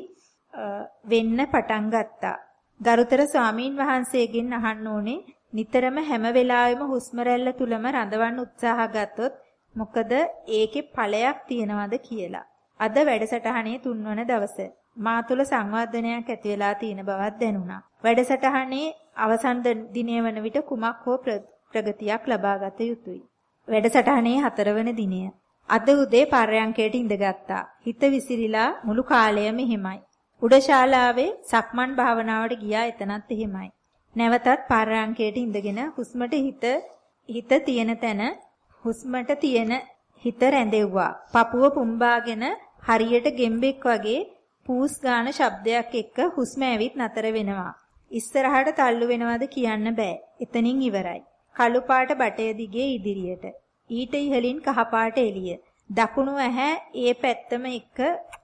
වෙන්න පටන් ගත්තා. ගරුතර ස්වාමීන් වහන්සේගෙන් අහන්න ඕනේ නිතරම හැම වෙලාවෙම හුස්ම රැල්ල තුලම රඳවන්න උත්සාහ ගත්තොත් මොකද ඒකේ ඵලයක් තියනවද කියලා. අද වැඩසටහනේ තුන්වන දවසේ මා තුල සංවර්ධනයක් ඇති වෙලා තියෙන බවක් දැනුණා. වැඩසටහනේ අවසන් දිනය වන විට කුමක් හෝ ප්‍රගතියක් ලබා ගත යුතුයි. වැඩසටහනේ හතරවන දිනය. අද උදේ පර්යංකයට ඉඳගත්තා. හිත විසිරිලා මුළු කාලයම එහෙමයි. උඩශාලාවේ සක්මන් භාවනාවට ගියා, එතනත් එහෙමයි. නැවතත් පර්යංකයට ඉඳගෙන හුස්මට හිත හිත තියෙන තැන හුස්මට තියෙන හිත රැඳෙව්වා. පපුව පුම්බාගෙන හරියට ගෙම්බෙක් වගේ පූස් ගාන ශබ්දයක් එක්ක හුස්ම ඇවිත් නතර වෙනවා. ඉස්සරහට තල්ලු වෙනවද කියන්න බෑ. එතනින් ඉවරයි. කළු පාට බටය දිගේ ඉදිරියට. ඊට ඉහළින් කහ පාට එළිය. දකුණු ඇහැ ඒ පැත්තම එක්ක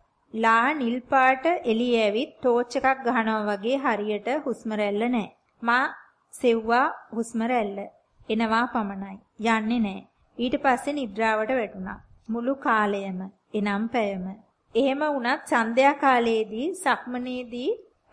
ලා නිල් පාට එළිය ඇවිත් ටෝච් එකක් ගහනවා වගේ හරියට හුස්ම රැල්ල නැහැ. මා සෙව්වා හුස්ම රැල්ල. එනවා පමණයි. යන්නේ නැහැ. ඊට පස්සේ නිද්‍රාවට වැටුණා. මුළු කාලයම එනම් පැයම. එහෙම වුණත් සන්ධ්‍යා කාලයේදී සක්මනේදී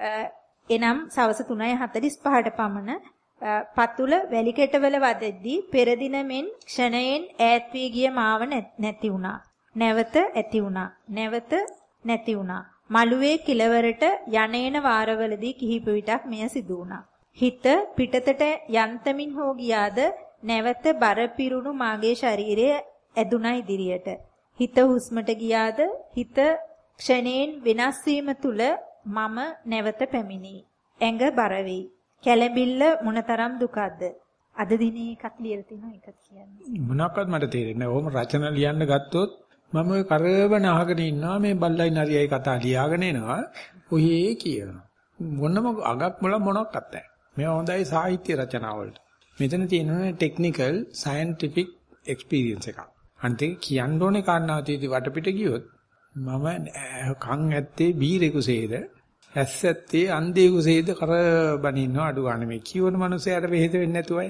එනම් සවස තුනයි හතළිස් පහට පමණ පතුල වැලි කෙටවල වදෙද්දී පෙර දින මෙන් ක්ෂණයෙන් ඈත් වී ගිය මාව නැති වුණා. නැවත ඇති වුණා. නැවත නැති වුණා. මළුවේ කිලවරට යන්නේන වාරවලදී කිහිප විටක් මෙය සිදු වුණා. හිත පිටතට යන්තමින් හෝ ගියාද නැවත බර පිරුණු මාගේ ශරීරය ඇදුණා ඉදිරියට. හිත හුස්මට ගියාද හිත ක්ෂණයෙන් වෙනස් වීම තුල මම නැවත පැමිණි. ඇඟ බර වෙයි. කැළඹිල්ල මොනතරම් දුකක්ද? අද දිනේ එකක් ලියලා තිනවා ඒකත් කියන්නේ. මොනක්වත් මට තේරෙන්නේ නැහැ. ඕම රචන ලියන්න ගත්තොත් මම ඔය කරවන අහගෙන ඉන්නවා මේ බල්ලයි නරියයි කතා ලියාගෙන එනවා. ඔයie කියනවා. මොනම අගක් මොල මොනක්වත් නැහැ. මේවා හොඳයි සාහිත්‍ය රචනා වලට. මෙතන තියෙනවා ටෙක්නිකල් සයන්ටිෆික් එක්ස්පීරියන්ස් එකක්. අන්තික කියන්න ඕනේ කාරණාව තීති වටපිට ගියොත් මම කන් ඇත්තේ බීරෙකුසේද ඇස් ඇත්තේ අන්ධයෙකුසේද කරබන ඉන්නවා අඩු ගන්න මේ කියවන මනුස්සයාට වෙහෙස වෙන්නේ නැතුවයි.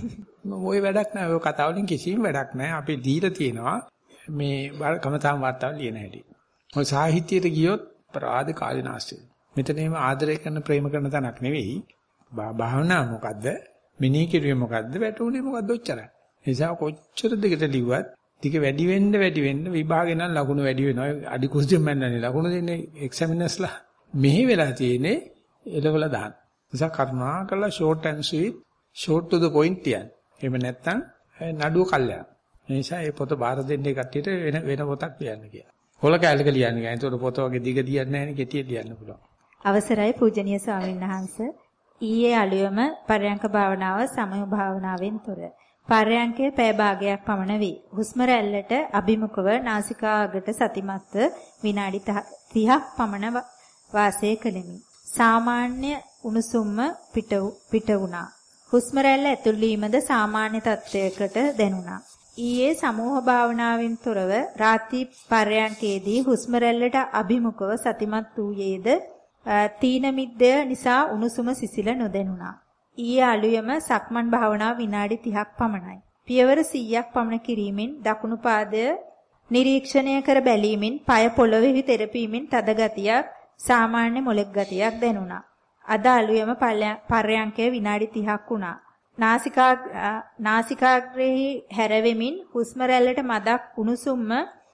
ඔය වැඩක් නෑ. ඔය කතාව වලින් කිසිම වැඩක් නෑ. අපි දීලා තියෙනවා මේ කමතාම් වාර්තාව ලියන හැටි. ඔය සාහිත්‍යයට ගියොත් ප්‍රාද කාලිනාස්ති. මෙතන එහෙම ආදරය කරන ප්‍රේම කරන තැනක් නෙවෙයි. භාවනා මොකද්ද? මිනී කිරුවේ මොකද්ද? වැටුනේ මොකද්ද ඔච්චරයි. ඒ නිසා කොච්චර දෙකට ලිව්වත් ටික වැඩි වෙන්න වැඩි වෙන්න විභාගේ නම් ලකුණු වැඩි වෙනවා. අඩි කුස්සියෙන් මැන්නනේ ලකුණු දෙන්නේ එක්සැමිනර්ස්ලා. මෙහි වෙලා තියෙන්නේ එලවල දාන්න. නිසා කරුණා කරලා short and sweet short to the point තියන්න. එහෙම නැත්නම් නඩුව කල්යන. ඒ නිසා මේ පොත බාර දෙන්නේ කට්ටියට වෙන වෙන පොතක් ලියන්න කියලා. කොල කැලක ලියන්න ගියා. ඒතකොට පොත වගේ දිග ලියන්නේ නැහැ නේ කෙටියෙන් ලියන්න පුළුවන්. අවසරයි පූජනීය ස්වාමීන් වහන්සේ. ඊයේ අලුයම පරයන්ක භාවනාව සමය භාවනාවෙන් තොර. පරයන්කේ පැය භාගයක් පමණ වේ. හුස්ම රැල්ලට අභිමුඛව නාසිකාගට සතිමත්ව විනාඩි තිහක් පමණ වාසය කළෙමි. සාමාන්‍ය උණුසුම්ම පිට පිට වුණා. හුස්ම රැල්ල ඇතුල් වීමද සාමාන්‍ය තත්ත්වයකට දැනුණා. ඊයේ සමූහ භාවනාවෙන් තොරව රාත්‍රී පරයන්කේදී හුස්ම රැල්ලට අභිමුඛව සතිමත් වූයේද තීන මිද්දය නිසා උණුසුම සිසිල නොදැනුණා. ඊයේ අලුයම සක්මන් භාවනාව විනාඩි තිහක් පමණයි. පියවර සීයක් පමණ කිරීමෙන් දකුණු පාදය නිරීක්ෂණය කර බැලීමෙන් පාය පොළොවේ තෙරපීමෙන් තද ගතියක් සාමාන්‍ය මොලෙක් ගතියක් දැනුණා. අද අලුයම පරයන්කය විනාඩි තිහක් වුණා. නාසිකා නාසිකාග්‍රේ හැරෙමින් හුස්ම රැල්ලට මදක් උණුසුම්ම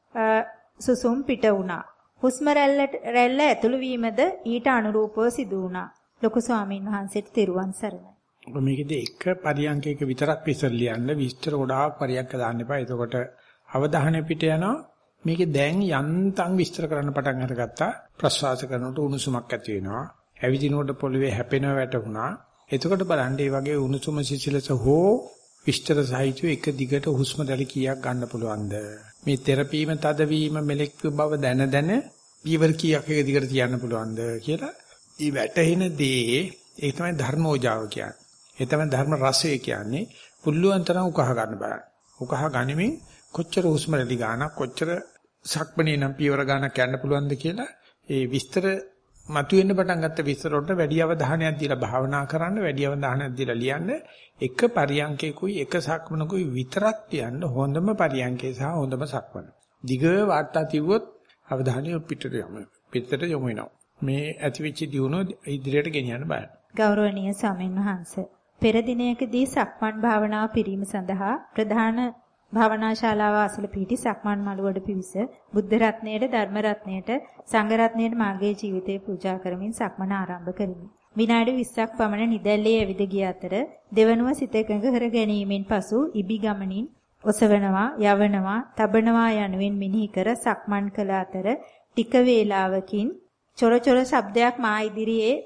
සුසුම් පිට වුණා. හුස්ම රැල්ල ඇතුළු වීමද ඊට අනුරූපව සිදු වුණා. ලොකු ස්වාමීන් වහන්සේට තෙරුවන් සරණයි. ඔබ මේකේදී එක පරියන්කයක විතරක් විස්තර ලියන්න විස්තර ගොඩාක් පරියන්ක දාන්න එපා. එතකොට අවධානය පිට යනවා. මේකේ දැන් යන්තම් විස්තර කරන්න පටන් අරගත්තා. ප්‍රශ්වාස කරනකොට උණුසුමක් ඇති වෙනවා. ඇවිදිනකොට පොළවේ හැපෙනව වැටුණා. එතකොට බලන්න මේ වගේ උණුසුම සිසිලස හෝ විස්තර සහිතව එක දිගට හුස්ම රැලි කීයක් ගන්න පුළුවන්ද? මේ තෙරපීම තදවීම මෙලෙක් බව දැන දැන ඊවර කීයක් එක දිගට තියන්න පුළුවන්ද කියලා ඊ වැටෙන දේ ඒ තමයි ධර්මෝජාව කියන්නේ. ඒ තමයි ධර්ම රසය කියන්නේ. පුල්ලුවන් තරම් උකහා ගන්න බලන්න. උකහා ගනිමින් කොච්චර හුස්ම රැලි ගන්නක් කොච්චර සක්මණේ නම් පියවර ගන්නක් යන්න පුළුවන්ද කියලා ඒ විස්තර මතුවෙන්න පටන් ගත්ත විස්තර වලට වැඩි අවධානයක් දීලා භාවනා කරන්න වැඩි අවධානයක් දීලා ලියන්න එක පරියන්කේකුයි එක සක්මනකුයි විතරක් තියන්න හොඳම පරියන්කේ සහ හොඳම සක්මන. දිග වාර්තා තිබුවොත් අවධානය පිටට යමු. පිටට යමු වෙනවා. මේ ඇතිවිච්ච දියුණුව ඉදිරියට ගෙනියන්න බෑ. ගෞරවනීය ස්වාමීන් වහන්සේ පෙර දිනයකදී සක්මන් භාවනාව පිරීම සඳහා ප්‍රධාන භාවනා ශාලාව අසල පිහිටි සක්මන් මළුවඩ පිවිස බුද්ධ රත්නයේට ධර්ම රත්නයේට සංඝ රත්නයේට මාගේ ජීවිතේ පූජා කරමින් සක්මන ආරම්භ කළෙමි. විනාඩි විස්සක් පමණ නිදැල්ලේ ඇවිද ගිය අතර දෙවනුව සිත එකඟ කර ගැනීමෙන් පසු ඉබි ගමනින් ඔසවනවා යවනවා තබනවා යනුවෙන් මෙනෙහි කර සක්මන් කළ අතර ටික වේලාවකින් චොර චොර ශබ්දයක් මා ඉදිරියේ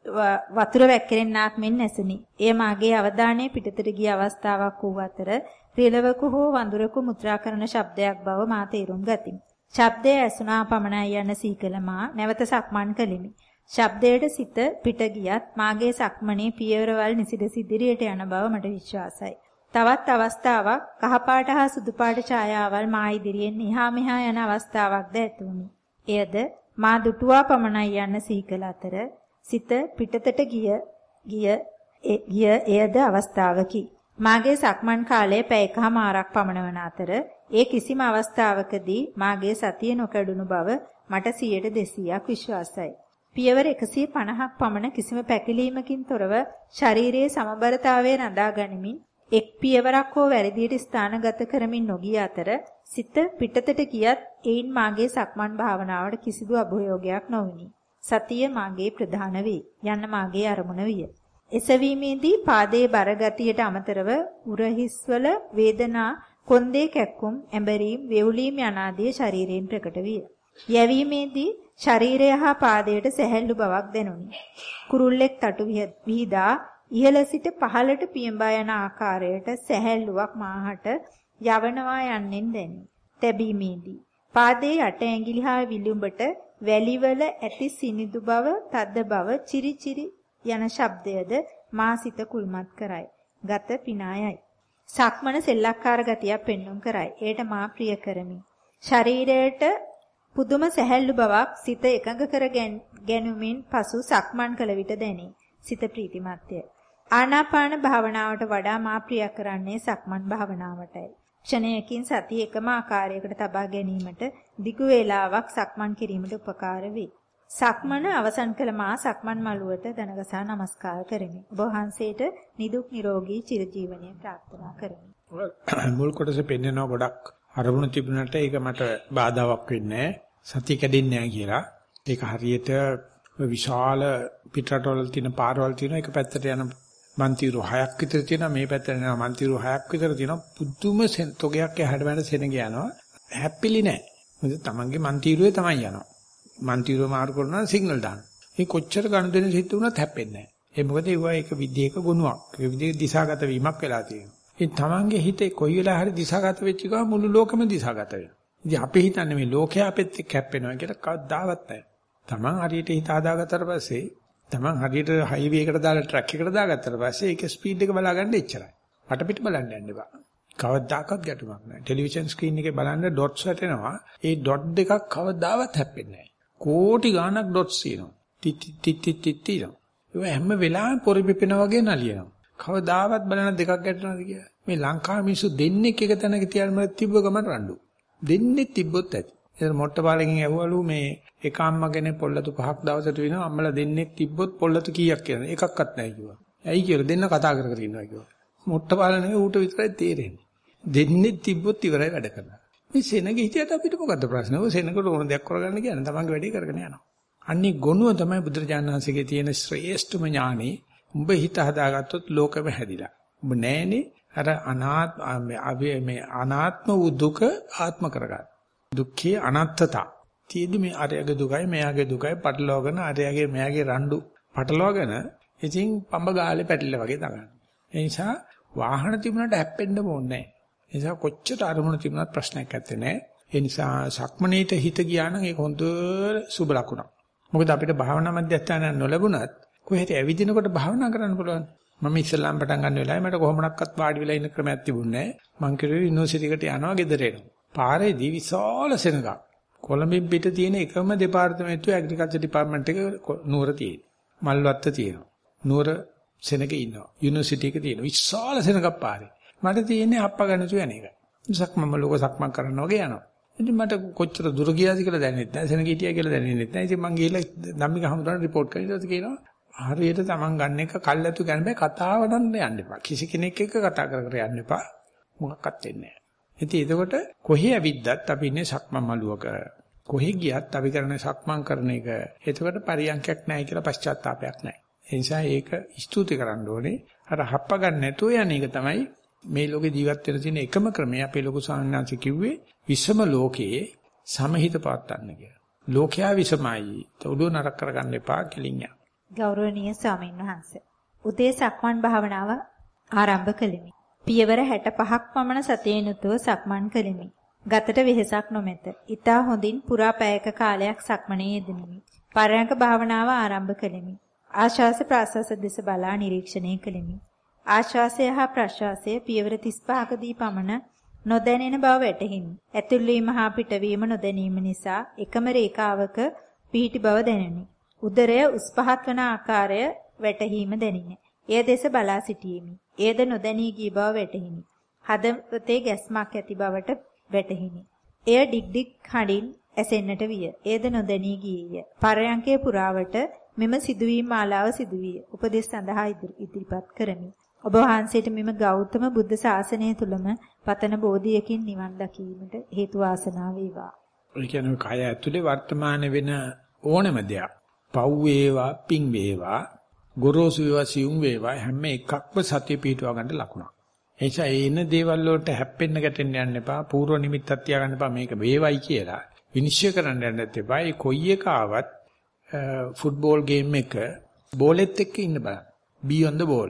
වතුර වැක්කිරෙන්නාක් මෙන් ඇසුනි. එය මාගේ අවධානය පිටතට ගිය අවස්ථාවක් වූ අතර රිලවක හෝ වඳුරක මුත්‍රා කරන ශබ්දයක් බව මා තේරුම් ගතිමි. ශබ්දය ඇසුනා පමණයි යන සීකල මා නැවත සක්මන් කළෙමි. ශබ්දයට සිත පිට ගියත් මාගේ සක්මනේ පියවරවල් නිසිදෙස ඉදිරියට යන බව මට විශ්වාසයි. තවත් අවස්ථාවක් කහපාට හා සුදු පාට ඡායාවල් මා ඉදිරියෙන් එහා මෙහා යන අවස්ථාවක්ද ඇතුණි. එයද මා දුටුවා පමණයි යන සීකල අතර සිත පිටතට ගිය ගිය ගිය එයද අවස්ථාවකි. මාගේ සක්මන් කාලය පැය එකහමාරක් පමණ වන අතර ඒ කිසිම අවස්ථාවකදී මාගේ සතිය නොකඩුණු බව මට සියයට දෙසීයක් විශ්වාසයි. පියවර එකසිය පනහක් පමණ කිසිම පැකිලීමකින් තොරව ශරීරයේ සමබරතාවය රඳා ගනිමින් එක් පියවරක් හෝ වැරදියට ස්ථානගත කරමින් නොගිය අතර සිත පිටතට ගියත් ඒයින් මාගේ සක්මන් භාවනාවට කිසිදු අභියෝගයක් නොවිනි. සතිය මාගේ ප්‍රධාන වේ යන්න මාගේ අරමුණ විය. එසවීමේදී පාදයේ බර ගතියට අමතරව උරහිස්වල වේදනා කොන්දේ කැක්කුම් ඇඹරීම් වේවුලීම් යනාදී ශරීරයෙන් ප්‍රකට විය. යැවීමේදී ශරීරය හා පාදයට සැහැල්ලු බවක් දැනුනි. කුරුල්ලෙක් තටු විහිදා ඉහළ සිට පහළට පියඹා යන ආකාරයට සැහැල්ලුවක් මාහට යවනවා යන්නෙන් දැනේ. තැබීමේදී පාදයේ යට ඇඟිලි හා විලුඹට වැලිවල ඇති සිනිඳු බව, තද බව, චිරි චිරි යන ශබ්දයද මා සිත කුල්මත් කරයි. ගත පිනායයි. සක්මන සෙල්ලක්කාර ගතියක් පෙන්වුම් කරයි. ඒට මා ප්‍රිය කරමි. ශරීරයට පුදුම සැහැල්ලු බවක් සිත එකඟ කර ගැනීමෙන් පසු සක්මන් කළ විට දැනේ. සිත ප්‍රීතිමත්ය. ආනාපාන භාවනාවට වඩා මා ප්‍රිය කරන්නේ සක්මන් භාවනාවටයි. ක්ෂණයකින් සතිය එකම ආකාරයකට තබා ගැනීමට දිගු වේලාවක් සක්මන් කිරීමට උපකාර වේ. සක්මන අවසන් කළ මා සක්මන් මළුවට දනගසා නමස්කාර කරමි. ඔබ වහන්සේට නිදුක් නිරෝගී චිරජීවනයේ ප්‍රාර්ථනා කරමි. මුල් කොටසේ පෙන්නනවා ගොඩක් අරමුණු තිබුණාට ඒක මට බාධාවක් වෙන්නේ නැහැ. සතිය කැඩෙන්නේ නැහැ කියලා. ඒක හරියට විශාල පිටරටවල තියෙන පාරවල් තියෙන එක පැත්තට යන මන්තිරු හයක් විතර තියෙනවා, මේ පැත්තට යන මන්තිරු හයක් විතර තියෙනවා. පුදුම තොගයක් එහාට වැට සෙනග යනවා. හැප්පිලි නැහැ. මොකද තමන්ගේ මන්තිරුවේ තමයි යනවා. මන්තිරුව මාරු කරනවා සිග්නල් දාන්න. මේ කොච්චර ගනුදෙනු සිද්ධ වුණත් හැප්පෙන්නේ නැහැ. ඒ මොකද ඒවා එක විදිහක ගුණයක්. ඒ විදිහේ දිශාගත වීමක් වෙලා තියෙනවා. ඒ තමන්ගේ හිතේ කොයි වෙලාව හරි දිශාගත වෙච්ච ගමන් මුළු ලෝකෙම දිශාගත වෙනවා. ඉතින් අපි හිතන්නේ මේ ලෝකයේ අපෙත් එක්ක හැප්පෙනවා කියලා කවදාවත් නැහැ. තමන් හරියට හිත හදාගත්තට පස්සේ තමන් හරියට හයිවේ එකට දාලා ට්‍රක් එකකට දාගත්තට පස්සේ ඒකේ ස්පීඩ් එක බලාගන්න එච්චරයි. වටපිට බලන්න යන්න එපා. කවදාකවත් ගැටුමක් නැහැ. ටෙලිවිෂන් ස්ක්‍රීන් එකේ බලන්න ඩොට්ස් වැටෙනවා. ඒ ඩොට් දෙකක් කවදාවත් හැප්පෙන්නේ නැහැ. කෝටි ගාණක් ඩොට්ස් තියෙනවා. ටිටි ටිටි ටිටි ඒ හැම වෙලාවෙම පොරි පිපෙනා වගේ නලියනවා. කවදාවත් බලන දෙකක් ගැටෙනවද කියලා. මේ ලංකාවේ මිනිස්සු දෙන්නෙක් එක තැනක තියන මර තිබ්බ ගමන් රණ්ඩු. දෙන්නේ තිබ්බොත් ඇති. ඒතර මොට්ටපාලකින් ඇහුවලු මේ එක අම්මගෙන පොල්ලතු පහක් දවසට වෙනවා. අම්මලා දෙන්නෙක් තිබ්බොත් පොල්ලතු කීයක් කියලා. එකක්වත් නැහැ කිව්වා. ඇයි කියලා දෙන්න කතා කර කර ඉන්නවා කිව්වා. මොට්ටපාල නෙවෙයි ඌට විතරයි තේරෙන්නේ. දෙන්නේ තිබ්බොත් ඉවරයි වැඩ කරනවා. මේ සෙනග හිටියට අපිට මොකද්ද ප්‍රශ්නේ? ඔය සෙනගට ඕන දෙයක් කරගන්න කියන්නේ තමන්ගේ වැඩේ කරගෙන යනවා. අන්නේ ගොනුව තමයි බුදුරජාණන් වහන්සේගේ තියෙන ශ්‍රේෂ්ඨම ඥානෙ. උඹ හිත හදාගත්තොත් ලෝකෙම හැදිලා. උඹ නෑනේ අර අනාත්ම මේ අනාත්ම වූ දුක ආත්ම කරගන්න. දුක්ඛේ අනත්තතා. තියෙදි මේ අරයගේ දුකයි මෙයාගේ දුකයි පටලවාගෙන අරයගේ මෙයාගේ රණ්ඩු පටලවාගෙන ඉතින් පඹ ගාලේ පැටලිලා වගේ දගන්න. ඒ නිසා වාහන තිබුණාට හැප්පෙන්න ඕනේ නෑ. ඒ නිසා කොච්චර අරමුණ තිබුණත් ප්‍රශ්නයක් නැත්තේ නෑ. ඒ නිසා සක්මනේට හිත ගියා නම් ඒක හොඳ සුබ ලකුණක්. මොකද අපිට භාවනා මධ්‍යස්ථානයක් නොලැබුණත් කොහෙට ඇවිදිනකොට භාවනා කරන්න පුළුවන්. මම ඉස්සල්ලාම් පටන් ගන්න වෙලාවේ මට කොහොමඩක්වත් වාඩි වෙලා ඉන්න ක්‍රමයක් තිබුණේ නැහැ. මං කිරුවේ යුනිවර්සිටි එකට යනවා ගෙදර එනවා. පාරේදී විශාල සෙනඟක්. කොළඹින් පිට තියෙන එකම දෙපාර්තමේන්තුව ඇග්‍රිකල්චර් ඩිපාර්ට්මන්ට් එක නුවර තියෙනවා. මල්වත්ත තියෙනවා. නුවර සෙනඟ ඉන්නවා. යුනිවර්සිටි එක තියෙනවා. විශාල සෙනඟක් පාරේ. මට තියෙන්නේ අප්ප ගන්නතු යන එක. සක්මම ලෝක සක්මන් කරන්න වගේ යනවා. ඉතින් මට කොච්චර දුර ගියාද කියලා දැනෙන්නේ නැහැ. සෙනඟ හිටියා කියලා දැනෙන්නේ නැහැ. ඉතින් මං ගිහලා ධම්මික හමුදාට report කරලා කියනවා හරියට Taman ගන්න එක කල්ැතු ගන්න බෑ කතාව නම් යන්න එපා. කිසි කෙනෙක් එක්ක කතා කර කර යන්න එපා. මොකක්වත් වෙන්නේ නැහැ. ඉතින් එතකොට කොහේ ඇවිද්දත් අපි ඉන්නේ සක්මන් මළුවක. කොහේ ගියත් අපි කරන්නේ සක්මන් කරන එක. එතකොට පරියන්කයක් නැහැ කියලා පශ්චාත්තාවයක් නැහැ. ඒ නිසා ඒක ස්තුති කරන්න ඕනේ. අර හප්ප ගන්න නැතුව යන එක තමයි මේ ලෝකේ ජීවත් වෙන්න තියෙන එකම ක්‍රමය. අපේ ලොකු සාහනංශ කිව්වේ විෂම ලෝකයේ සමහිත පවත්වන්න කියලා. ලෝකයා විෂමයි. උඩුව නරක කරගන්න එපා කිලින්ය. ගෞරවනීය ස්වාමීන් වහන්සේ උදේ සක්මන් භාවනාව ආරම්භ කළෙමි. පියවර හැට පහක් පමණ සතියෙන් යුතුව සක්මන් කළෙමි. ගතට වෙහෙසක් නොමැත. ඊතා හොඳින් පුරා පැයක කාලයක් සක්මනේ යෙදෙමි. පරයන්ක භාවනාව ආරම්භ කළෙමි. ආශ්වාස ප්‍රාශ්වාස දෙස බලා නිරීක්ෂණය කළෙමි. ආශ්වාසය හා ප්‍රශ්වාසය පියවර තිස් පහකදී පමණ නොදැනෙන බව වැටහිනි. ඇතුල් වීම හා පිටවීම නොදැනීම නිසා එකම රේඛාවක පිහිටි බව දැනුනි. උදරය උස් පහත් වන ආකාරය වැටහීම දැනිනේ. එය දෙස බලා සිටීමි. එයද නොදැනී ගිය බව වැටහිනි. හදවතේ ගැස්මක් ඇති බවට වැටහිනි. එය ඩිග් ඩිග් හඬින් ඇසෙන්නට විය. එයද නොදැනී ගියේය. පරයන්කේ පුරාවට මෙම සිදුවීම් මාලාව සිදුවිය. උපදෙස් සඳහා ඉදිරිපත් කරමි. ඔබ වහන්සේට මෙම ගෞතම බුද්ධ ශාසනය තුලම පතන බෝධියකින් නිවන් දකීමට හේතු වාසනා වේවා. ඒ කියන්නේ කය ඇතුලේ වර්තමාන වෙන ඕනම දෙයක් පව් වේවා පිං වේවා ගොරෝසු වේවා සියුම් වේවා හැම එකක්ම සතිය පිටව ගන්න ලකුණක්. ඒ නිසා එන දේවල් වලට හැප්පෙන්න ගැටෙන්න යන්න එපා. පූර්ව නිමිත්තක් තියාගන්න එපා. මේක වේවයි කියලා විනිශ්චය කරන්න යන්නත් එපා. ඒ කොයි එක ආවත් ෆුට්බෝල් ගේම් එක බෝලෙත් එක්ක ඉන්න බලන්න. be on the ball.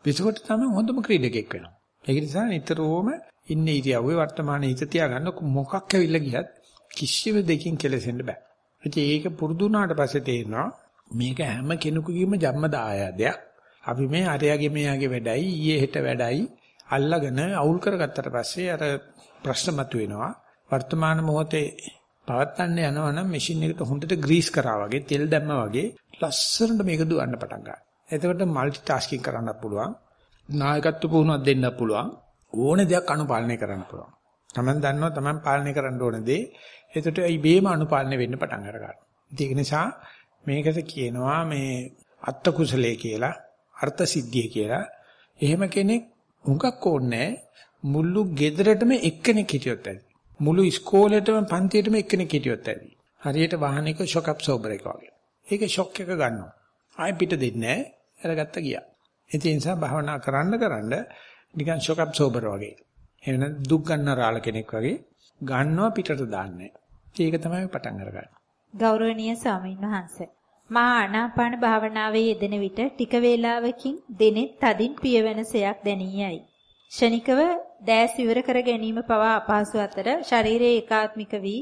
එතකොට තමයි හොඳම ක්‍රීඩකෙක් වෙනවා. ඒක නිසා නිතරම ඉන්නේ ඉරියව්වේ වර්තමානයේ හිත තියාගන්න මොකක් ඇවිල්ලා ගියත් කිසිම දෙකින් කෙලෙසෙන්න බෑ. ඉතින් ඒක පුරුදු වුණාට පස්සේ තේරෙනවා මේක හැම කෙනෙකුගේම ජන්ම දායාදයක්. අපි මේ අරයාගේ මෙයාගේ වැඩයි ඊයේ හෙට වැඩයි අල්ලගෙන අවුල් කරගත්තට පස්සේ අර ප්‍රශ්න මතුවෙනවා. වර්තමාන මොහොතේ පවත්තන්න යනවා නම් මැෂින් එකට හොඳට ග්‍රීස් කරා වගේ තෙල් දැම්මා වගේ ලස්සනට මේක දුවන්න පටන් ගන්නවා. එතකොට মালටි ටාස්කින් කරන්නත් පුළුවන්. නායකත්ව පුහුණුවක් දෙන්නත් පුළුවන්. ඕනේ දෙයක් අනුපාලනය කරන්න පුළුවන්. Taman දන්නවා Taman පාලනය කරන්න ඕන දේ. එතකොට ඉබේම අනුපාලනය වෙන්න පටන් අරගන්නවා. ඒක නිසා මේකට කියනවා මේ අත්ත කුසලයේ කියලා, අර්ථ සිද්ධිය කියලා. එහෙම කෙනෙක් හුඟක් ඕනේ මුළු ගෙදරටම එක්කෙනෙක් හිටියොත් ඇති. මුළු ඉස්කෝලේටම පන්තියේටම එක්කෙනෙක් හිටියොත් ඇති. හරියට වාහනයක ෂොක් ඇබ්සෝබර් එක වගේ. ඒක ෂොක් එක ගන්නවා. ආයෙ පිට දෙන්නේ නැහැ. අරගත්ත ගියා. ඒ නිසා භාවනා කරන්න කරන්න නිකන් ෂොක් ඇබ්සෝබර් වගේ. එහෙනම් දුක් ගන්න රාළ කෙනෙක් වගේ ගන්නවා පිටට දාන්නේ. ඒක තමයි පටන් අරගන්නේ. ගෞරවනීය ස්වාමීන් වහන්සේ. මා ආනාපාන භාවනාවේ යෙදෙන විට ටික වේලාවකින් දෙනෙත් තදින් පියවෙනසයක් දැනියයි. ෂණිකව දැස් විවර කර ගැනීම පවා අපහසු අතර ශරීරයේ ඒකාත්මික වී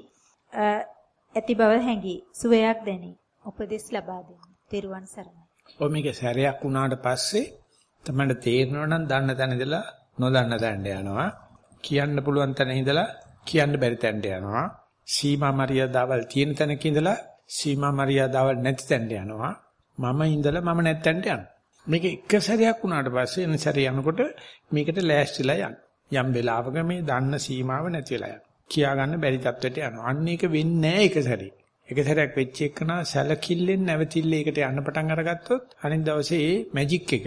ඇති බව හැඟී සුවයක් දැනේ. උපදෙස් ලබා දෙන්න. තෙරුවන් සරණයි. ඔය මේක සැරයක් වුණාට පස්සේ තමයි තේරෙනවා නම් දන්න තැන ඉඳලා නොදන්න තැනට යනවා. කියන්න පුළුවන් තැන ඉඳලා කියන්න බැරි තැනට යනවා. සීමා මරියාදාවල් තියෙන තැනක ඉඳලා සීමා මරියාදාවල් නැති තැනට යනවා. මම ඉඳලා මම නැති තැනට යනවා. මේක එක සැරයක් වුණාට පස්සේ එන සැරේ යනකොට මේකට ලෑස්තිලා යන්න. යම් වෙලාවක මේ දන්න සීමාව නැති වෙලා යනවා. කියා ගන්න බැරි තත්ත්වයට යනවා. අන්න ඒක වෙන්නේ නැහැ එක සැරේ. එක සැරයක් වෙච්ච එකනා සැලකිල්ලෙන් නැවතිල්ල ඒකට යන්න පටන් අරගත්තොත් අනිත් දවසේ ඒ මැජික් එක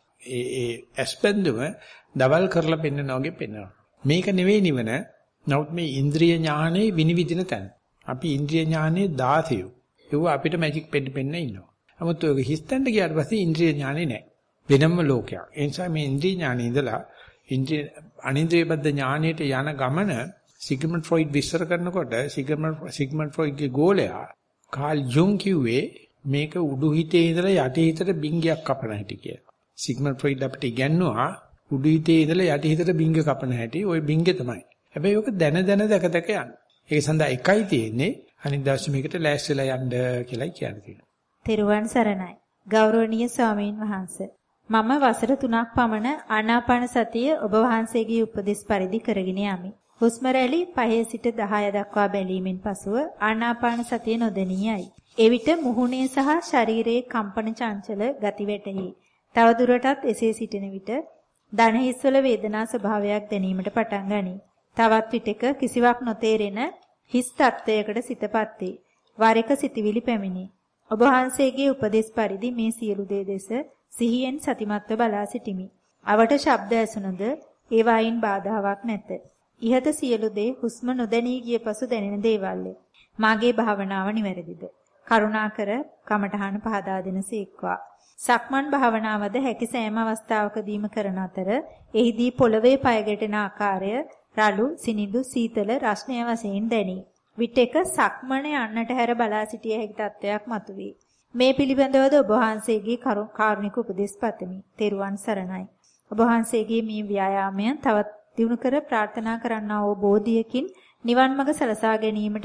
ඒ ඒ ඇස්පෙන්දුම දවල් කරලා පෙන්නනවා වගේ පෙන්වනවා. මේක නෙවෙයි නිවන. නමුත් මේ ඉන්ද්‍රිය ඥානෙ විනිවිදින තැන. අපි ඉන්ද්‍රිය ඥානෙ දාසියු. ඒව අපිට මැජික් පෙන්න පෙන්න ඉන්නවා. නමුත් ඔය හිස්තැන්ට ගියාට පස්සේ ඉන්ද්‍රිය ඥානෙ නැහැ. වෙනම ලෝකයක්. ඒ නිසා මේ ඉන්ද්‍රිය ඥානෙ ඉඳලා ඉන්ද්‍රිය අනින්ද්‍රියබද්ධ ඥානෙට යන ගමන සිග්මන්ඩ් ෆ්‍රොයිඩ් විස්තර කරනකොට සිග්මන්ඩ් සිග්මන්ඩ් ෆ්‍රොයිඩ්ගේ ගෝලයා කාල් ජුන් කිව්වේ මේක උඩු හිතේ ඉඳලා යටි හිතට බින්ගයක් කපන හැටි කියලා. සිග්මන්ඩ් ෆ්‍රොයිඩ් අපිට ඉගන්වුවා උඩු හිතේ ඉඳලා යටි හිතට බින්ග කපන හැටි. ওই බින්ගේ තමයි. හැබැයි ඔක දැන දැන දැක දැක යන්න. ඒක සඳහා එකයි තියෙන්නේ අනිත් දවසේ මේකට ලෑස්තිලා යන්න කියලායි කියන්නේ. තෙරුවන් සරණයි. ගෞරවනීය ස්වාමීන් වහන්සේ. මම වසර තුනක් පමණ ආනාපාන සතිය ඔබ වහන්සේගේ උපදෙස් පරිදි කරගෙන යමි. හුස්ම රැලි පහේ සිට දහය දක්වා බැලීමෙන් පසුව ආනාපාන සතිය නොදෙනියයි. එවිට මුහුණේ සහ ශරීරයේ කම්පන චංචල ගති වැටහි. තවදුරටත් එසේ සිටින විට දන හිස්වල වේදනා ස්වභාවයක් දැනීමට පටන් ගනී. තවත් විටක කිසිවක් නොතේරෙන හිස් තත්වයකට සිතපත් වේ. වර එක සිතවිලි පැමිණේ. ඔබ වහන්සේගේ උපදෙස් පරිදි මේ සියලු දේ දෙස සිහියෙන් සතිමත්ව බලා සිටිමි. අවට ශබ්ද ඇසුනද ඒවායින් බාධාවක් නැත. ඉහත සියලු දේ හුස්ම නොදැනී ගිය පසු දැනෙන දේවල්ය. මාගේ භාවනාව නිවැරදිද? කරුණාකර කමඨහන පහදා දෙනසේක්වා. සක්මන් භාවනාවද හැකි සෑම අවස්ථාවකදීම කරන අතර එහිදී පොළවේ පය ගැටෙන ආකාරය රළු, සිනිඳු, සීතල රස්නය වශයෙන් දැනේ. විටක සක්මන යන්නට හැර බලා සිටිය හැකි තත්වයක් මතුවේ. මේ පිළිබඳවද ඔබ වහන්සේගේ කාරුණික උපදෙස් පතමි. තෙරුවන් සරණයි. ඔබ වහන්සේගේ මේ ව්‍යායාමය තවත් දිනු කර ප්‍රාර්ථනා කරන්නා වූ බෝධියකින් නිවන් මඟ සලසා ගැනීමට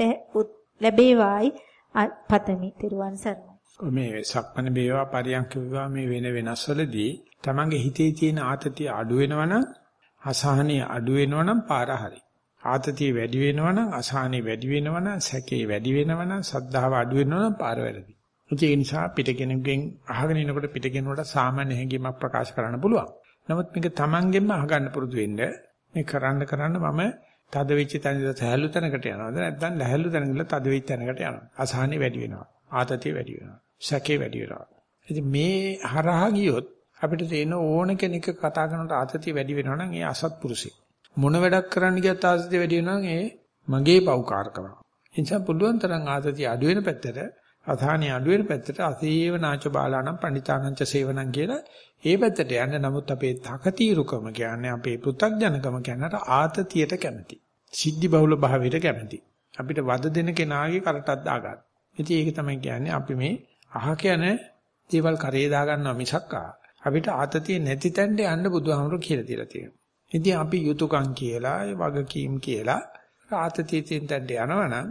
ලැබේවායි පතමි. තෙරුවන් සරණයි. මේ සක්මන වේවා පරියන්ක වේවා මේ වෙන වෙනස්වලදී තමන්ගේ හිතේ තියෙන ආතතිය අඩු වෙනවනම් අසහනිය අඩු වෙනවනම් පාර හරි. ආතතිය වැඩි වෙනවනම් අසහනිය වැඩි වෙනවනම් සැකේ වැඩි වෙනවනම් සද්ධාව අඩු වෙනවනම් පාර වැරදි. ඒ නිසා පිටකෙනෙක්ගෙන් අහගෙන ඉනකොට පිටකෙනෙකුට සාමාන්‍ය හැඟීමක් ප්‍රකාශ කරන්න පුළුවන්. නමුත් මේක තමන්ගෙන්ම අහගන්න පුරුදු වෙන්න මේ කරන්න කරන්න මම තද වෙච්ච තැනට සහැල්ලු තැනකට යනවාද නැත්නම් ලැහැල්ලු තැනකට තද වෙච්ච තැනකට යනවා. අසහනිය වැඩි වෙනවා. ආතතිය වැඩි වෙනවා. සැකේ වැඩි වෙනවා. ඉතින් මේ හරහා ගියොත් අපිට තේන ඕන කෙනෙක් කතා කරනකොට ආතතිය වැඩි වෙනවා නම් ඒ අසත්පුරුෂෙක්. මොන වැඩක් කරන්න ගියත් ආතතිය වැඩි වෙනවා නම් ඒ මගේ පෞකාරකම. ඒ නිසා පුළුවන් තරම් ආතතිය අඩු වෙන පැත්තට අසහනිය අඩු වෙන පැත්තට අසේව නාච බාලානම් පණිතානංච සේවනං කියලා ඒ පැත්තට යන්න. නමුත් අපේ තකතිරුකම කියන්නේ අපේ පෘථග්ජනකම කියනට ආතතියට කැමති. සිද්ධි බහුල භාවයට කැමති. අපිට වද දෙන කෙනාගේ කරටක් දාගන්න. ඉතින් ඒක තමයි කියන්නේ අපි මේ අහක යන දේවල් කරේ දා ගන්නවා මිසක් අපිට ආතතිය නැති තැනට යන්න බුදුහාමුදුරු කියලා තියලා තියෙනවා. ඉතින් අපි යුතුයකම් කියලා, වගකීම් කියලා ආතතිය තියෙන තැනට යනවනම්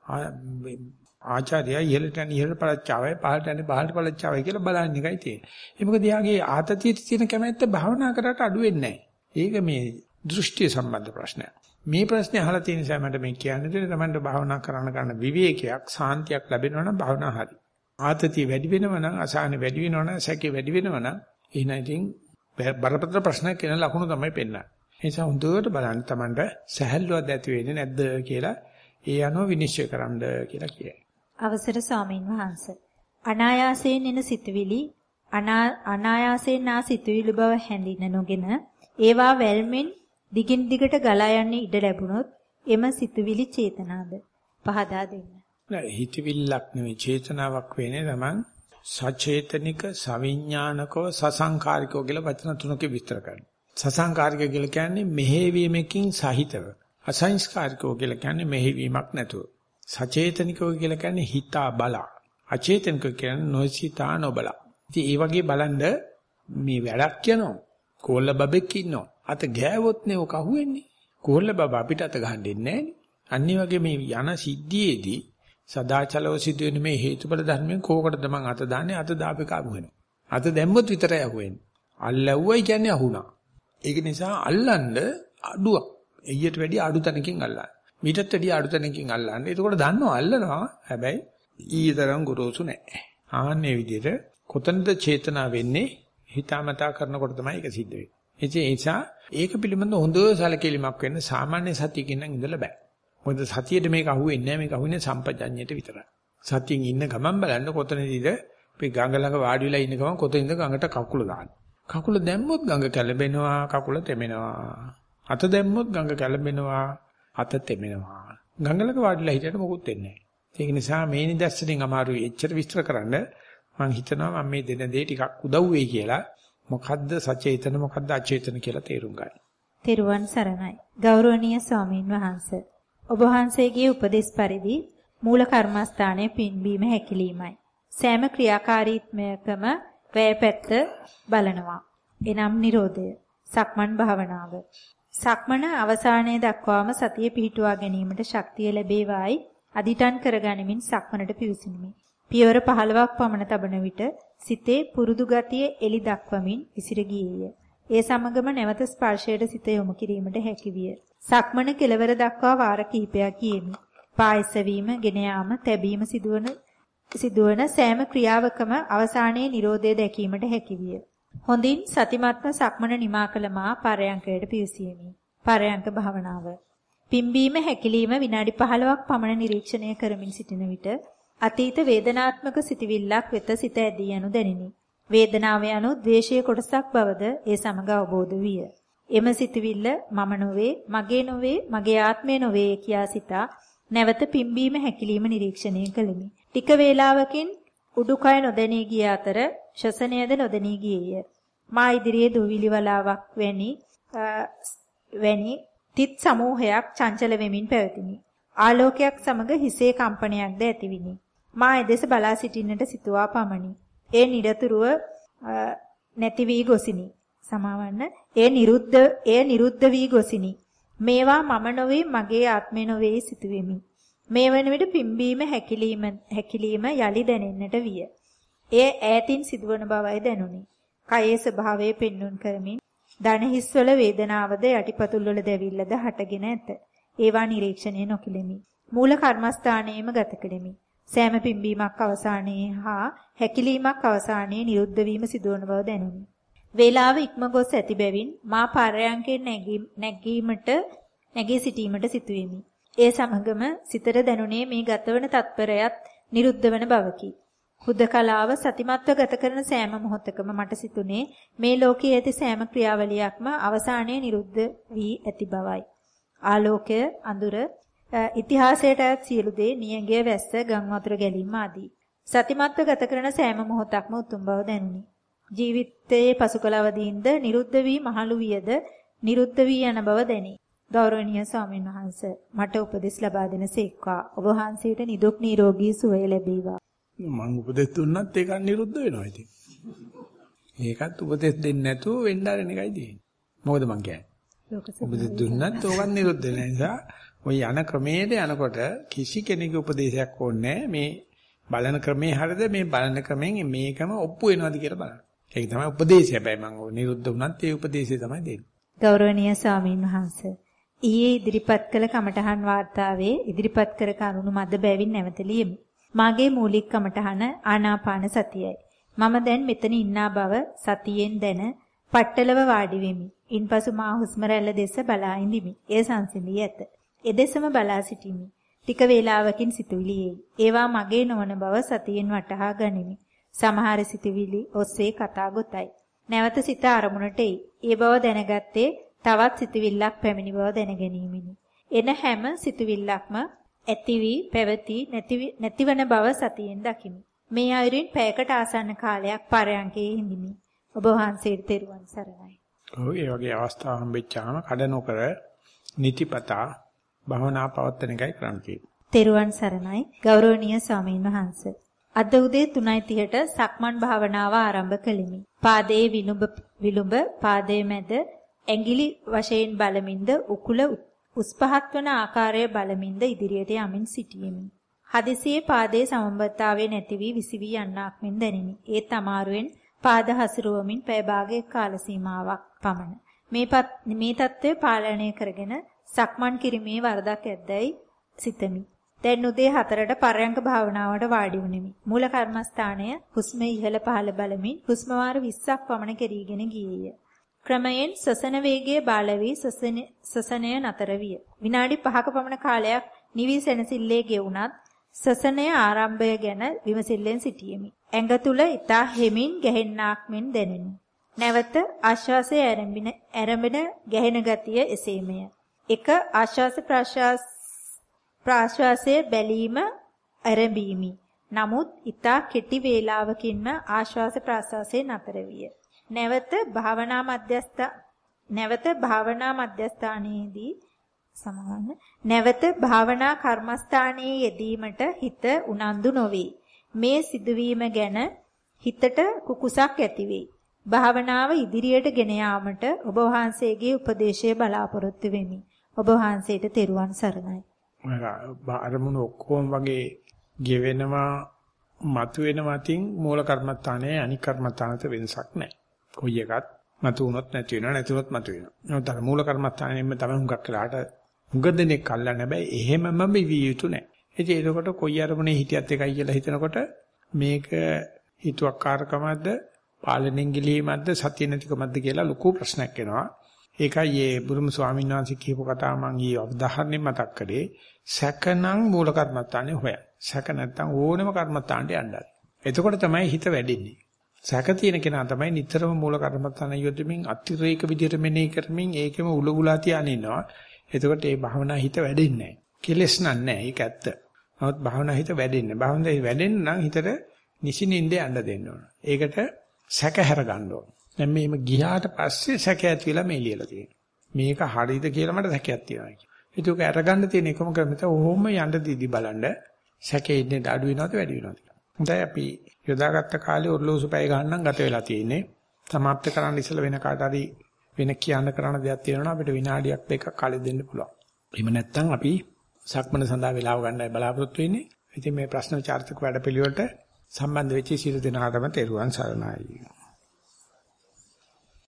ආචාර්යය ඉහළට යන ඉහළට පළච්චාවයි පහළට යන පහළට පළච්චාවයි කියලා බලන්න එකයි තියෙන්නේ. ඒ මොකද යාගේ ආතතියට තියෙන කැමැත්ත භාවනා කරාට අඩු වෙන්නේ නැහැ. ඒක මේ දෘෂ්ටි සම්බන්ධ ප්‍රශ්නයක්. මේ ප්‍රශ්නේ අහලා තියෙන නිසා මට මේ කියන්න දෙන්නේ තමයි භාවනා කරන්න ගන්න විවේකයක්, සාන්තියක් ලැබෙනවා නම් භාවනා හරි. ආතතිය වැඩි වෙනවා නම්, අසහන වැඩි වෙනවා නම්, සැකේ වැඩි වෙනවා නම් එහෙනම් ඉතින් බරපතල ප්‍රශ්නයක් කියන ලකුණු තමයි පෙන්නන්නේ. ඒ නිසා හොඳට බලන්න තමන්ට සැහැල්ලුවක් ඇති වෙන්නේ නැද්ද කියලා ඒ අනුව විනිශ්චය කරන්න කියලා කියයි. අවසර ස්වාමීන් වහන්සේ. අනායාසයෙන් එන සිතුවිලි අනායාසයෙන් ආ සිතුවිලි බව හැඳින නොගෙන ඒවා වැල්මෙන් දිගින් දිගට ගලා යන්නේ ඉඩ ලැබුණොත් එම සිතුවිලි චේතනාද පහදා දෙන්න. නෑ හිතවිල්ලක් නෙවෙයි චේතනාවක් වෙන්නේ තමන් සචේතනික සවිඥානිකව සසංකාරිකව කියලා වචන තුනක විස්තර කරනවා. සසංකාරික කියලා කියන්නේ මෙහෙවීමකින් සහිතව. අසංස්කාරිකව කියලා කියන්නේ මෙහෙවීමක් නැතුව. සචේතනිකව කියලා කියන්නේ හිතා බලා. අචේතනිකව කියන්නේ නොසිතා නොබලා. ඉතින් ඒ වගේ බලන්න මේ වැඩක් කියනවා. කොල්ල බබෙක් ඉන්නවා. අත ගෑවොත් නේ ඔක අහුවෙන්නේ. කොල්ල බබ අපිට අත ගහන්න දෙන්නේ නැහැ නේ. අනිත් වගේ මේ යන සිද්ධියේදී සදාචලව සිදුවෙන මේ හේතුඵල ධර්මයෙන් කෝකටද මං අත දාන්නේ අත දාපේක අහු වෙනවා. අත දැම්මොත් විතරයි අහුවෙන්නේ. අල්ලවුවයි කියන්නේ අහුණා. ඒක නිසා අල්ලන්න අඩුවක්. එయ్యට වැඩි අඩු තැනකින් අල්ලන්න. මීටත් වැඩි අඩු තැනකින් අල්ලන්න. එතකොට දන්නව අල්ලනවා. හැබැයි ඊතරම් ගොරෝසු නැහැ. ආන්නේ විදිහට කොතනද චේතනා වෙන්නේ හිතාමතා කරනකොට තමයි ඒක සිද්ධ වෙන්නේ. ඒ නිසා ඒක පිළිබඳ හොඳ සැලකිලිමක් වෙන්න සාමාන්‍ය සතියකින් නම් ඉඳලා බෑ. මොකද සතියේද මේක අහුවෙන්නේ නැහැ. මේක අහුවෙන්නේ සම්පජඤ්ඤයට විතරයි. සතියෙන් ඉන්න ගමන් බලන්න කොතනදීද අපි ගඟ ළඟ වාඩි වෙලා ඉන්න ගමන් කොතනින්ද ගඟට කකුල දාන්නේ. කකුල දැම්මොත් ගඟ කැළඹෙනවා, කකුල තෙමෙනවා. අත දැම්මොත් ගඟ කැළඹෙනවා, අත තෙමෙනවා. ගඟ ළඟ වාඩිලා හිටියට මොකුත් වෙන්නේ නැහැ. ඒක නිසා මේ නිදර්ශනෙන් අමාරුයි එච්චර විස්තර කරන්න. මම හිතනවා මම මේ දෙන දේ ටිකක් උදව් වෙයි කියලා. මොකද්ද සචේතන මොකද්ද අචේතන කියලා තේරුම් ගන්න. තෙරුවන් සරණයි. ගෞරවනීය ස්වාමීන් වහන්සේ. ඔබ වහන්සේගේ උපදේශ පරිදි මූල කර්මස්ථානයේ පින්බීම හැකිලීමයි. සෑම ක්‍රියාකාරීත්වයකම වැයපැත්ත බලනවා. එනම් Nirodha. සක්මන් භාවනාව. සක්මන අවසානයේ දක්වාම සතිය පිහිටුවා ගැනීමට ශක්තිය ලැබේවායි අදිටන් කරගනිමින් සක්මනට පිවිසිනිමි. පියවර පහළොවක් පමණ තබන විට සිතේ පුරුදු ගතිය එලි දක්වමින් විසිර ගියේය. ඒ සමගම නැවත ස්පර්ශයට සිත යොමු කිරීමට හැකියිය. සක්මන කෙලවර දක්වා වාර කිහිපයක් ගියෙමි. පායසවීම, ගෙන යාම, තැබීම සිදුවන සිදුවන සෑම ක්‍රියාවකම අවසානයේ Nirodha දැකීමට හැකියිය. හොඳින් සතිමත්ව සක්මන නිමා කළ මා පරයන්කයට පිවිසියෙමි. පරයන්ක භාවනාව. පිම්බීම හැකිලිම විනාඩි පහළොවක් පමණ නිරීක්ෂණය කරමින් සිටින විට අතීත වේදනාත්මක සිටිවිල්ලක් වෙත සිත ඇදී යනු දැනිනි. වේදනාව යනු ද්වේෂයේ කොටසක් බවද ඒ සමග අවබෝධ විය. එම සිටිවිල්ල මම නොවේ, මගේ නොවේ, මගේ ආත්මය නොවේ කියා සිතා නැවත පිම්බීම හැකිලිම නිරීක්ෂණය කළෙමි. ටික වේලාවකින් උඩුකය නොදැනී ගිය අතර ශ්වසනයද නොදැනී ගියේය. මා ඉදිරියේ දුවිලි වලාවක් වැනි වැනි තිත් සමූහයක් චංචල වෙමින් පැවතිනි. ආලෝකයක් සමග හිසේ කම්පනයක්ද ඇතිවිනි. මා එදෙස බලා සිටින්නට සිතුවා පමණි. ඒ නිරතුරුව නැති වී ගොසිනි. සමාවන්න. ඒ නිරුද්ධ ඒ නිරුද්ධ වී ගොසිනි. මේවා මම නොවේ, මගේ ආත්මය නොවේ සිතුවෙමි. මේ වන විට පිම්බීම හැකිලිම හැකිලිම යලි දැනෙන්නට විය. එය ඈතින් සිදුවන බවයි දැනුනි. කයේ ස්වභාවය පෙන්눔 කරමින් දන හිස්වල වේදනාවද යටිපතුල් වල දැවිල්ලද හටගෙන ඇත. ඒවා නිරීක්ෂණය නොකෙලෙමි. මූල කර්මස්ථානයේම ගත කෙලෙමි. සෑම පිම්බීමක් අවසානයේ හා හැකිලීමක් අවසානයේ නිරුද්ධ වීම සිදුවන බව දැනුනි. වේලාව ඉක්ම ගොස් ඇති බැවින් මා පරයන්කෙන් නැගීමට නැගී සිටීමට සිටුවෙමි. ඒ සමගම සිතට දැනුනේ මේ ගතවන තත්පරයත් නිරුද්ධ වන බවකි. හුදකලාව සතිමත්ව ගත කරන සෑම මොහොතකම මට සිතුනේ මේ ලෝකයේ ඇති සෑම ක්‍රියාවලියක්ම අවසානයේ නිරුද්ධ වී ඇති බවයි. ආලෝකය, අඳුර, ඉතිහාසයට අයත් සියලු දේ, නියඟය, වැස්ස, ගම් වතුර ගැලීම ආදී. සතිමත්ව ගත කරන සෑම මොහොතක්ම උතුම් බව දැනුනි. ජීවිතයේ පසුකල අවදීන්ද නිරුද්ධ වී මහලු වියද නිරුද්ධ වී යන බව දැනේ. ගෞරවනීය ස්වාමීන් වහන්සේ මට උපදෙස් ලබා දෙන සේක්වා. ඔබ වහන්සේට නිදුක් නිරෝගී සුවය ලැබේවා. මම උපදෙස් දුන්නත් ඒක නිරුද්ධ වෙනවා ඉතින්. ඒකත් උපදෙස් දෙන්නේ නැතුව වෙන්න ආරෙන එකයි තියෙන්නේ. මොකද මං කියන්නේ? උපදෙස් දුන්නත් ඕකත් නිරුද්ධ වෙන නිසා ඔය යන ක්‍රමයේද යනකොට කිසි කෙනෙකුගේ උපදේශයක් ඕනේ මේ බලන ක්‍රමේ හරියද මේ බලන ක්‍රමෙන් මේකම ඔප්පු වෙනවද කියලා බලන්න. ඒක තමයි උපදේශය. හැබැයි මම ඔය නිරුද්ධ වුණත් ඒ උපදේශය තමයි දෙන්නේ. ගෞරවනීය ස්වාමීන් වහන්සේ ඊයේ ඉදිරිපත් කළ කමඨහන් වාර්තාවේ ඉදිරිපත් කර කරුණු මැද බැවින් නැවත ලියමි. මාගේ මූලික කමඨහන ආනාපාන සතියයි. මම දැන් මෙතන ඉන්නා බව සතියෙන් දැන පට්ටලව වාඩි වෙමි. ඉන්පසු මා හුස්ම රැල්ල දෙස බලා ඉඳිමි. එය සංසිඳී ඇත. එදෙසම බලා සිටිමි. ටික වේලාවකින් සිතුවිලි එයි. ඒවා මගේ නොවන බව සතියෙන් වටහා ගනිමි. සමහර සිතුවිලි ඔස්සේ කතා ගොතයි. නැවත සිත අරමුණට එයි. ඒ බව දැනගත්තේ තවත් සිතුවිල්ලක් පැමිණි බව දැනගැනීමෙනි. එන හැම සිතුවිල්ලක්ම ඇති වී පැවති නැතිවන බව සතියෙන් දකිමි. මේ අයුරින් පැයකට ආසන්න කාලයක් පරයන්කේ හිඳිමි. ඔබ වහන්සේට තෙරුවන් සරණයි. ඔව් ඒ වගේ අවස්ථා හම්බෙච්චාම කඩ නොකර නිතිපතා භවනා පවත්වන එකයි කරන්න තියෙන්නේ. තෙරුවන් සරණයි ගෞරවනීය ස්වාමීන් වහන්සේ. අද උදේ තුනයි තිහට සක්මන් භාවනාව ආරම්භ කළෙමි. පාදයේ විලුඹ විලුඹ පාදයේ මැද ඇඟිලි වශයෙන් බලමින්ද උකුල උස් පහත් වන ආකාරය බලමින්ද ඉදිරියට යමින් සිටියෙමි. හදිසියේ පාදයේ සමබරතාවය නැති වී විසිවි යන්නක් මෙන් දැනිනි. ඒත් අමාරුවෙන් පාද හසුරුවමින් පැය භාගයක කාල සීමාවක් පමණ. මේ මේ தත්ත්වය පාලනය කරගෙන සක්මන් කිරීමේ වරදක් ඇද්දැයි සිතමි. දැන් උදේ හතරට පරයන්ක භාවනාවට වාඩි වුනිමි. මූල කර්මස්ථානය හුස්ම ඉහළ පහළ බලමින් හුස්ම වාර විස්සක් පමණ කෙරීගෙන ගියේය. ක්‍රමයෙන් සසන වේගයේ බාල වී සසනය නතර විය. විනාඩි පහක පමණ කාලයක් නිවි සෙනසිල්ලේ ගෙවුණත් සසනය ආරම්භය ගැන විමසිල්ලෙන් සිටියෙමි. ඇඟ තුල ඊතා හෙමින් ගැහෙන්නාක් මෙන් දැනිනි. නැවත ආශ්වාසය ආරම්භින ආරම්භන ගැහෙන ගතිය එසේමය. එක ආශ්වාස ප්‍රාශ්වාස ප්‍රාශ්වාසයේ බැලීම ආරම්භීමි. නමුත් ඊතා කෙටි වේලාවකින්ම ආශ්වාස ප්‍රාශ්වාසයේ නතර විය. නැවත භාවනා මධ්‍යස්ථ නැවත භාවනා මධ්‍යස්ථානයේදී සමාන නැවත භාවනා කර්මස්ථානයේ යෙදීමට හිත උනන්දු නොවේ. මේ සිදුවීම ගැන හිතට කුකුසක් ඇති වේ. භාවනාව ඉදිරියට ගෙන යාමට ඔබ වහන්සේගේ උපදේශය බලාපොරොත්තු වෙමි. ඔබ වහන්සේට තෙරුවන් සරණයි. අරමුණු ඔක්කොම වගේ ගෙවෙනවා මතුවෙනවා තින් මූල කර්මස්ථානයේ අනික් කර්මස්ථානට වෙනසක් නැහැ. කොයි එකත් මතු වුණොත් නැති වෙනවා නැති වුණොත් මතු වෙනවා. නමුත් අර මූල කර්මස්ථානයෙම තමයි හුඟක් වෙලාට හුඟ දෙනෙක් අල්ලන්නේ. හැබැයි එහෙමම විවිය යුතු නැහැ. ඉතින් ඒකකොට කොයි අරමුණේ හිටියත් එකයි කියලා හිතනකොට මේක හිතුවක්කාරකමක්ද පාලනයෙන් ගිලීමක්ද සතිය නැතිකමක්ද කියලා ලොකු ප්‍රශ්නයක් එනවා. ඒකයි මේ බුදුම ස්වාමීන් වහන්සේ කියපු කතාව මම ඊ අවධාරණය මතක් කරේ. සැකනම් මූල කර්මස්ථානේ හොයන්න. සැක නැත්තම් ඕනම කර්මස්ථානට යන්නයි. එතකොට තමයි හිත වැඩෙන්නේ. සැක තියෙන කෙනා තමයි නිතරම මූල කර්මස්ථාන යොදමින් අතිරේක විදිහට මෙනෙහි කරමින් ඒකෙම උලුගුලා තියාගෙන ඉන්නවා. එතකොට ඒ භාවනා හිත වැඩෙන්නේ නැහැ. කෙලස් නෑ ඒක ඇත්ත. නමුත් භාවනා හිත වැඩෙන්නේ. භාවනා වැඩෙන්න නම් හිතට නිසිනින්ද යන්න දෙන්න ඕන. ඒකට සැක හැර ගන්න ඕන. දැන් මේම ගියාට පස්සේ සැක ඇති වෙලා මේ ලියලා තියෙනවා. මේක හරියද කියලා මට සැකයක් තියෙනවා කියලා. ඒක අරගන්න තියෙන එකම ක්‍රමය තමයි ඔහොම යන්න දීදි බලන්න සැකේ ඉන්නේ අඩු වෙනවද වැඩි වෙනවද කියලා. හොඳයි අපි යොදාගත්ත කාලේ ඔර්ලෝසු පැය ගණන් ගත වෙලා තියෙන්නේ. සමාප්ත කරන්න ඉස්සෙල්ලා වෙන කාට හරි වෙන කියන්න කරන්න දෙයක් තියෙනවා අපිට විනාඩියක් දෙකක් කාලෙ දෙන්න පුළුවන්. එහෙම නැත්නම් අපි සක්මන සඳහා වෙලාව ගන්නයි බලාපොරොත්තු වෙන්නේ. ඉතින් මේ ප්‍රශ්න විචාරක වැඩපිළිවෙලට සම්බන්ධ වෙච්ච සියලු දෙනාටම තෙරුවන් සරණයි.